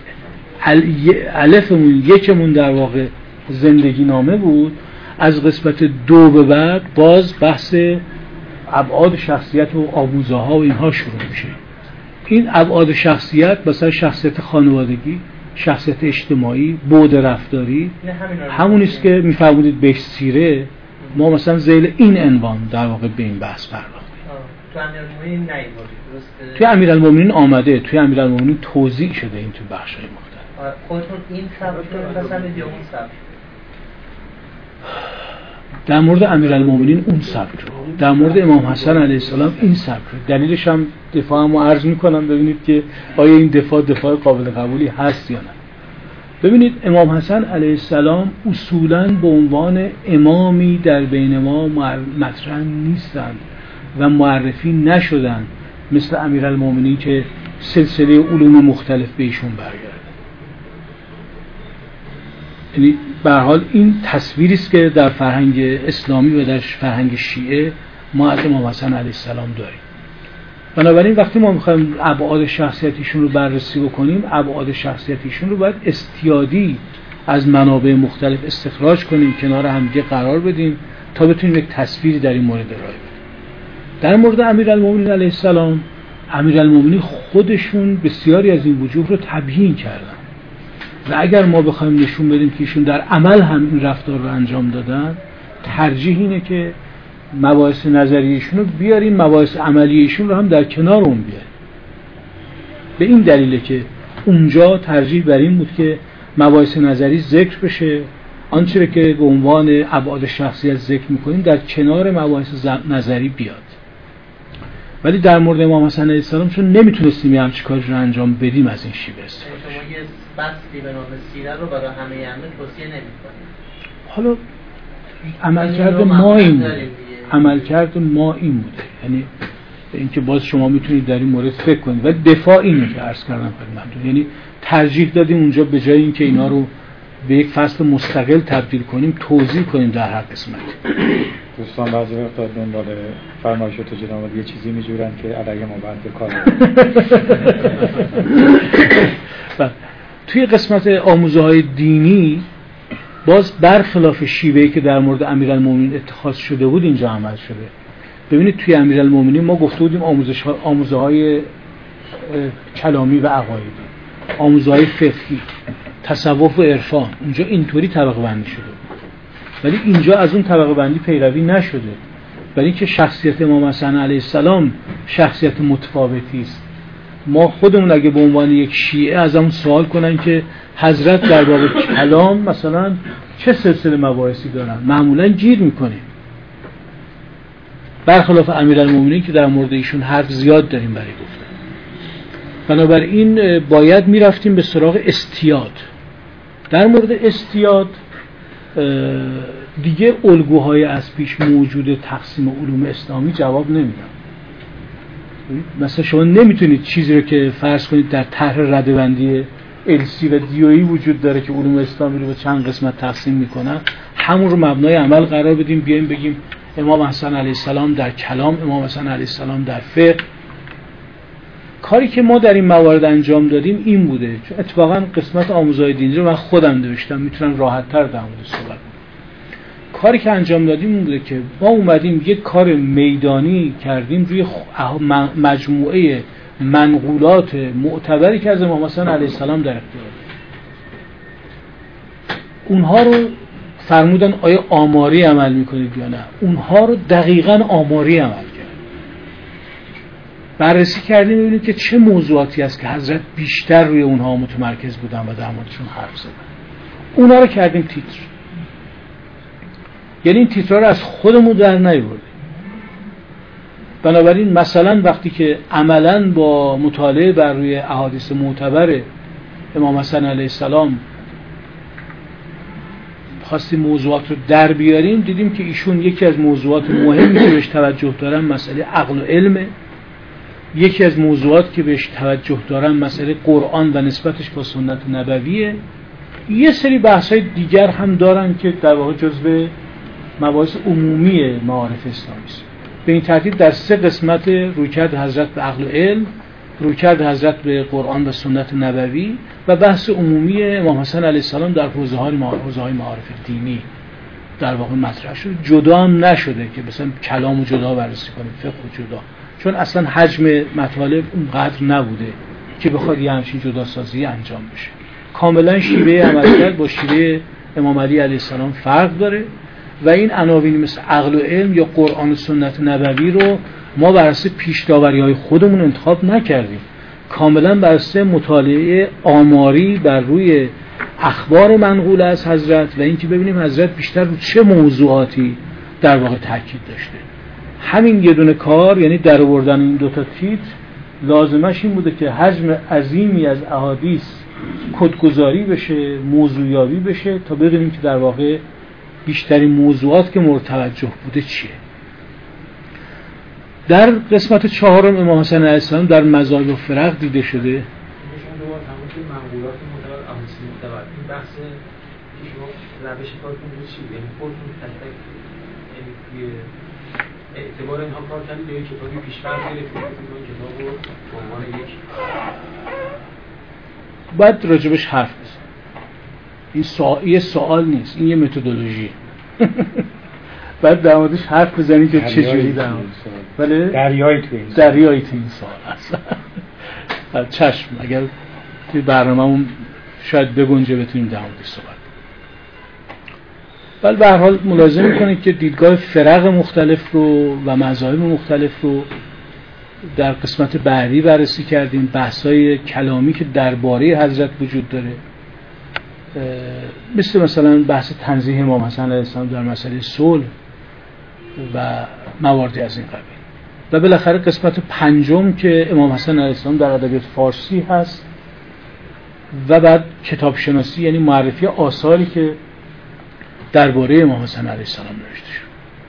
الفمون یکمون در واقع زندگی نامه بود، از قسمت 2 به بعد باز بحث ابعاد شخصیت و آموزه ها و اینها شروع میشه. این ابعاد شخصیت مثلا شخصیت خانوادگی، شخصیت اجتماعی، بعد رفتاری، همونیست که میفرمودید بهش سیره. ما مثلا ذیل این عنوان در واقع به این بحث پرداختیم. تو امیرالمومنین درسته؟ توی امیرالمومنین آمده، توی امیرالمومنین توضیح شده این تو بخش‌های مختلف. خودتون این سبک پسند یا اون سبک؟ در مورد امیرالمومنین اون سبک رو، در مورد امام حسن علیه السلام این سبک رو. دلیلش هم دفاعمو عرض میکنم ببینید که آیا این دفاع قابل قبولی هست یا نه. ببینید امام حسن علیه السلام اصولاً به عنوان امامی در بین ما مطرح نیستند و معرفی نشدن مثل امیرالمومنین که سلسله علوم مختلف به ایشون برگرده. یعنی به هر حال این تصویری است که در فرهنگ اسلامی و در فرهنگ شیعه ما از امام حسن علیه السلام داریم. بنابراین وقتی ما میخوایم ابعاد شخصیتیشون رو بررسی بکنیم، ابعاد شخصیتیشون رو باید استیادی از منابع مختلف استخراج کنیم، کنار هم دیگه قرار بدیم تا بتونیم یک تصویری در این مورد ارائه بدیم. در مورد امیرالمومنین علیه السلام، امیرالمومنین خودشون بسیاری از این وجوه رو تبیین کردن و اگر ما بخوایم نشون بدیم که ایشون در عمل هم این رفتار رو انجام دادن، ترجیح اینه که مباحث نظریشون رو بیاریم، مباحث عملیشون رو هم در کنار اون بیاریم. به این دلیله که اونجا ترجیح بر این بود که مباحث نظری ذکر بشه، آنچه که به عنوان ابعاد شخصیت ذکر میکنیم در کنار مباحث نظری بیاد. ولی در مورد امام حسن علیه السلام چون نمیتونستیم یه همچین کاری رو انجام بدیم از این شیوه استفاده شما یه بحثی به نام سیره رو برای همه توصیه نمی‌کنید. حالا عملکرد ما این بوده، یعنی اینکه باز شما میتونید در این مورد فکر کنید و دفاع اینه که عرض کردم خدمتتون، یعنی ترجیح دادیم اونجا به جای اینکه اینا رو به یک فصل مستقل تبدیل کنیم توضیح کنیم در هر قسمت. دوستان بعضی وقتا دنبال فرمایشات جناب یه چیزی میجورن که علیه ما بعد به کار توی قسمت آموزه‌های دینی باز برخلاف شیوهی که در مورد امیرالمومنین اتخاذ شده بود اینجا عمل شده. ببینید توی امیرالمومنین ما گفته بودیم آموزه‌های کلامی و عقایدی، آموزه‌های فقهی، تصوف و عرفان، اونجا اینطوری طبقه بندی شده بود. ولی اینجا از اون طبقه بندی پیروی نشده، برای اینکه شخصیت امام حسن علیه السلام شخصیت متفاوتی است. ما خودمون اگه به عنوان یک شیعه از اون سوال کنن که حضرت در باب کلام مثلا چه سلسله مباحثی دارن، معمولا گیر میکنیم، برخلاف امیرالمومنین که در مورد ایشون حرف زیاد داریم برای گفتن. بنابراین باید میرفتیم به سراغ استیاد. در مورد استیاد دیگه الگوهای از پیش موجود تقسیم علوم اسلامی جواب نمیدن. مثلا شما نمیتونید چیزی رو که فرض کنید در طرح رده‌بندی السی و دیویی وجود داره که علوم اسلامی رو به چند قسمت تقسیم میکنن، همون رو مبنای عمل قرار بدیم بیایم بگیم امام حسن علیه السلام در کلام، امام حسن علیه السلام در فقه. کاری که ما در این موارد انجام دادیم این بوده، چون اتفاقا قسمت آموزهای دینی رو من خودم نوشتم، میتونم راحت‌تر در مورد صحبت کنم. کاری که انجام دادیم این بوده که ما اومدیم یک کار میدانی کردیم روی مجموعه منقولات معتبری که از امام حسن علیه السلام در اختیار داشت. اونها رو فرمودن آیا آماری عمل میکنید یا نه؟ اونها رو دقیقاً آماری عمل کرد. بررسی کردیم ببینیم که چه موضوعاتی است که حضرت بیشتر روی اونها متمرکز بودن و در موردشون حرف زدن. اونها رو کردیم تیتر. یعنی این تیترها رو از خودمون در نیاوردیم. بنابراین مثلا وقتی که عملاً با مطالعه بر روی احادیث معتبر امام حسن علیه السلام خواستیم موضوعات رو در بیاریم، دیدیم که ایشون یکی از موضوعات مهمی که بهش توجه دارن مسئله عقل و علمه. یکی از موضوعات که بهش توجه دارن مسئله قرآن و نسبتش با سنت نبویه. یه سری بحث‌های دیگر هم دارن که در واقع جزو مباحث عمومی معارف اسلامی است. به این ترتیب در 3 قسمت رویکرد حضرت به عقل و علم، رویکرد حضرت به قرآن و سنت نبوی و بحث عمومی امام حسن علیه السلام در حوزه‌های معارف دینی در واقع مطرح شد. جدا هم نشده که مثلا کلامو جدا بررسی کنیم، فقه جدا، چون اصلا حجم مطالب اونقدر نبوده که بخواد یه همچین جداسازی انجام بشه. کاملا شیوه عملکرد با شیوه امام علی علیه السلام فرق داره و این عناوین مثل عقل و علم یا قرآن و سنت نبوی رو ما بر اساس پیش‌داوری‌های خودمون انتخاب نکردیم، کاملا بر اساس مطالعه آماری بر روی اخبار منقول از حضرت و اینکه ببینیم حضرت بیشتر رو چه موضوعاتی در واقع تاکید داشته. همین یه دونه کار، یعنی در آوردن این 2 تا تیتر، لازمش این بوده که حجم عظیمی از احادیث کدگذاری بشه، موضوعیابی بشه تا بدونیم که در واقع بیشترین موضوعات که مورد توجه بوده چیه. در قسمت 4 امام حسن علیه السلام در مذاهب و فرق دیده شده. این بحث که شما روش کارتون چیه؟ یعنی خودتون تک اعتبار اینها کار کردید یا یک کتابی پیش‌فرض گرفتید که این کتاب رو به عنوان یک باید راجبش حرف بزنید. این سوال نیست، این یه متدولوژی. باید در موردش حرف بزنید که چه جوری در مورد بله دریایی تو این سوال هست. چشم، اگر توی برنامه‌مون شاید بگنجه بتونیم در موردش صحبت. ولی به هر حال ملاحظه می‌کنید که دیدگاه فرق مختلف رو و مذاهب مختلف رو در قسمت بعدی بررسی کردیم. بحث‌های کلامی که درباره حضرت وجود داره، مثلا بحث تنزیه امام حسن علیه السلام در مسئله صلح و مواردی از این قبیل. و بالاخره قسمت 5 که امام حسن علیه السلام در ادبیات فارسی هست و بعد کتاب شناسی، یعنی معرفی آثاری که درباره امام حسن علیه السلام نوشته شد.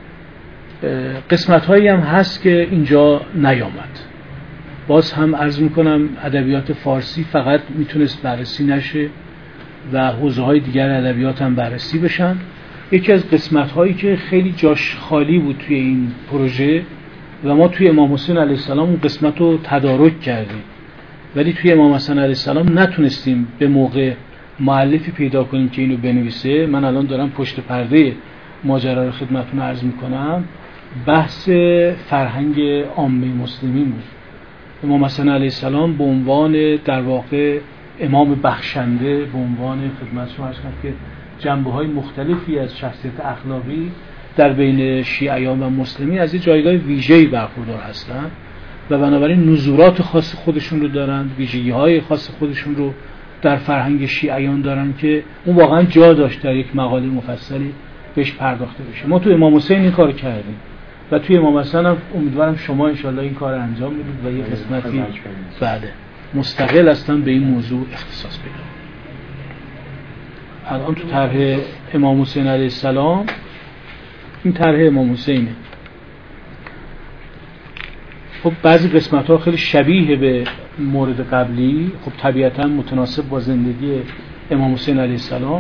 قسمت هایی هم هست که اینجا نیامد. باز هم عرض میکنم ادبیات فارسی فقط میتونست بررسی نشه و حوزه های دیگر ادبیات هم بررسی بشن. یکی از قسمت هایی که خیلی جاش خالی بود توی این پروژه و ما توی امام حسین علیه السلام اون قسمت رو تدارک کردیم، ولی توی امام حسن علیه السلام نتونستیم به موقع مؤلفی پیدا کنیم که اینو بنویسه. من الان دارم پشت پرده ماجرا رو خدمتتون عرض میکنم. بحث فرهنگ عامه مسلمین بود. امام حسن علیه السلام به عنوان در واقع امام بخشنده، به عنوان خدمت شما عرض کنم که جنبه‌های مختلفی از شخصیت اخلاقی در بین شیعیان و مسلمین از یه جایگاه ویژه‌ای برخوردار هستند و بنابراین نزولات خاص خودشون رو دارن، ویژگی‌های خاص خودشون رو در فرهنگ شیعیان دارن که اون واقعا جا داشت در یک مقاله مفصلی بهش پرداخته بشه. ما تو امام حسین این کار کردیم و توی امام حسن هم امیدوارم شما انشالله این کار انجام بدید و یه قسمتی بعد مستقل هستن به این موضوع اختصاص پیدا. الان تو طرح امام حسین علیه السلام، این طرح امام حسینه. خب بعضی قسمت ها خیلی شبیه به مورد قبلی، خب طبیعتا متناسب با زندگی امام حسین علیه السلام.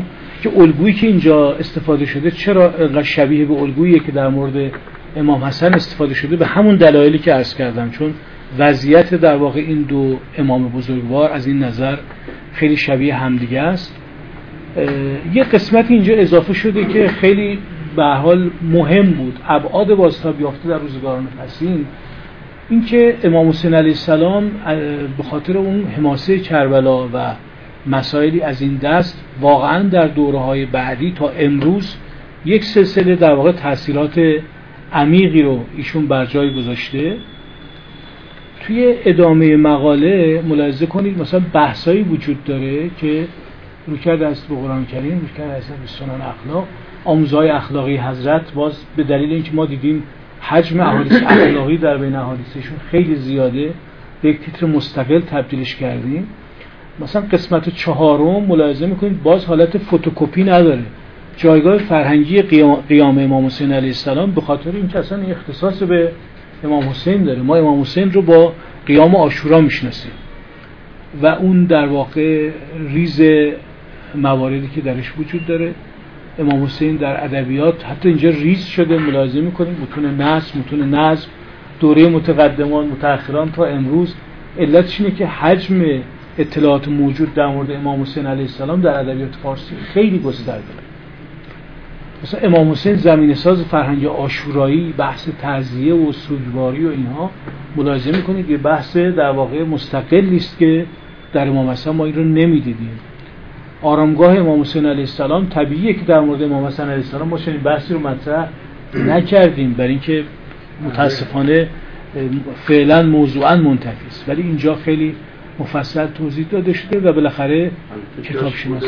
که الگویی که اینجا استفاده شده چرا اینقدر شبیه به الگویی که در مورد امام حسن استفاده شده، به همون دلایلی که عرض کردم، چون وضعیت در واقع این دو امام بزرگوار از این نظر خیلی شبیه همدیگه است. یه قسمت اینجا اضافه شده که خیلی به هر حال مهم بود، ابعاد بازتاب یافته در روزگاران پسین، این که امام حسین علیه السلام به خاطر اون حماسه کربلا و مسائلی از این دست واقعا در دوره‌های بعدی تا امروز یک سلسله در واقع تأثیرات عمیقی رو ایشون بر جای گذاشته. توی ادامه مقاله ملاحظه کنید مثلا بحثایی وجود داره که رویکرد است به قرآن کریم، رویکرد است به سنن اخلاق، آموزهای اخلاقی حضرت، باز به دلیل اینکه ما دیدیم حجم احادیث اخلاقی در بین احادیثشون خیلی زیاده، به یک تیتر مستقل تبدیلش کردیم. مثلا قسمت 4 ملاحظه میکنید باز حالت فتوکپی نداره، جایگاه فرهنگی قیام امام حسین علیه السلام به خاطر اینکه اصلا اختصاص به امام حسین داره. ما امام حسین رو با قیام عاشورا میشناسیم و اون در واقع ریز مواردی که درش وجود داره. امام حسین در ادبیات حتی اینجا ریز شده، ملاحظه میکنیم متون نثر، متون نظم، دوره متقدمان متأخران تا امروز. علتش اینه که حجم اطلاعات موجود در مورد امام حسین علیه السلام در ادبیات فارسی خیلی گسترده. مثلا امام حسین زمینه ساز فرهنگ عاشورایی، بحث تعزیه و سوگواری و اینها، ملاحظه میکنید یه بحث در واقع مستقلی است که در امام حسن ما این رو نمیدیدیم. آرامگاه امام حسین علیه السلام طبیعیه که در مورد امام حسن علیه السلام ما چنین بحثی رو مطرح نکردیم، برای اینکه متاسفانه فعلا موضوعا منتفی است، ولی اینجا خیلی مفصل توضیح داده شده و بالاخره کتاب شناسی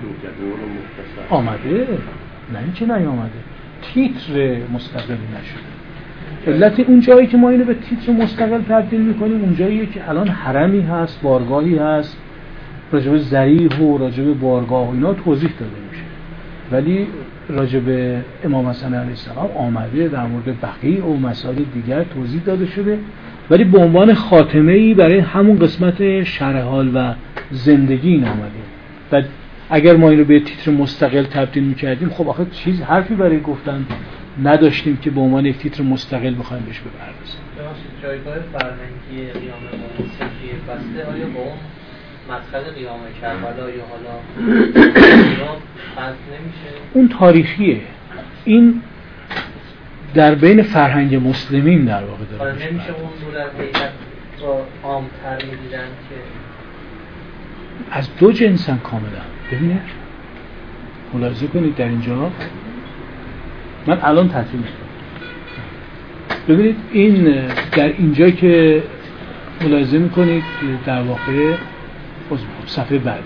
آمده، نه اینکه نیامده، تیتر مستقلی نشده. علت اون جایی که ما اینو به تیتر مستقل تبدیل میکنیم اون جاییه که الان حرمی هست، بارگاهی هست، راجب ذریح و راجب بارگاه و اینا توضیح داده میشه، ولی راجب امام حسن علیه السلام آمده، در مورد بقیه و مسائل دیگر توضیح داده شده، ولی به عنوان خاتمه‌ای برای همون قسمت شرح حال و زندگی این آمده. و اگر ما اینو به تیتر مستقل تبدیل میکردیم خب آخه چیز حرفی برای گفتن نداشتیم که به عنوان یک تیتر مستقل بخوایم بهش بپردازیم. جایگاه فرهنگی قیام امام حسین توی بسته آیا با اون مدخل قیام کربلا یا حالا بحث نمیشه؟ اون تاریخیه، این در بین فرهنگ مسلمین در واقع داره. نمیشه اون رو در حقیقت را عام‌تر می‌دیدن که از دو جنسن کاملا. ببینید ملاحظه کنید در اینجا من الان تصویر می‌کنم، ببینید این در اینجا که ملاحظه می‌کنید در واقع صفحه بعد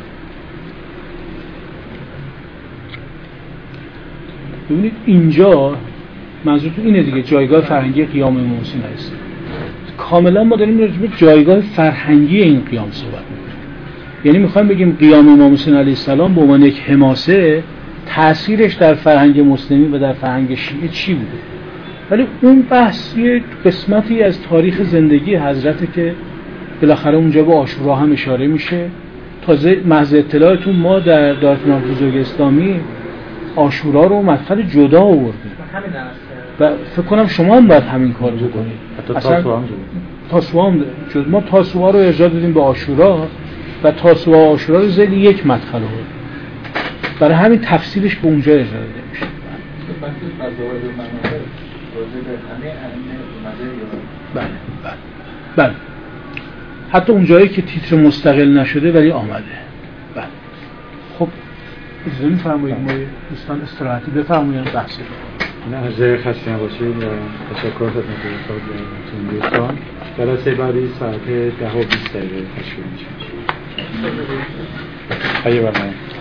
ببینید اینجا منظورتون اینه دیگه، جایگاه فرهنگی قیام امام حسین علیه السلام. کاملا ما داریم راجع به جایگاه فرهنگی این قیام صحبت می‌کنیم، یعنی می‌خوایم بگیم قیام امام حسین علیه السلام به عنوان یک حماسه تأثیرش در فرهنگ مسلمی و در فرهنگ شیعه چی بوده. ولی اون بحث یک قسمتی از تاریخ زندگی حضرته که بالاخره اونجا به عاشورا هم اشاره میشه. تازه محض اطلاعتون ما در دارالفنون بزرگ اسلامی عاشورا رو مدخل جدا آوردیم و فکر کنم شما هم باید همین کار بکنید. تاسوعا هم شد. ما تاسوعا رو ارجاع دادیم به عاشورا و تاسوعا و عاشورا رو زیر یک مدخل آوردیم، برای همین تفصیلش به اونجا ارجاع داده میشه. بله حتی اونجایی که تیتر مستقل نشده ولی آمده. بله خب اجازه می‌فرمایید ما دوستان استراحتی بفرمایید بحث نه از خسته نباشید و تشکر خدمت دوستان. جلسه بعدی ساعت 10:20 تشکیل میشه.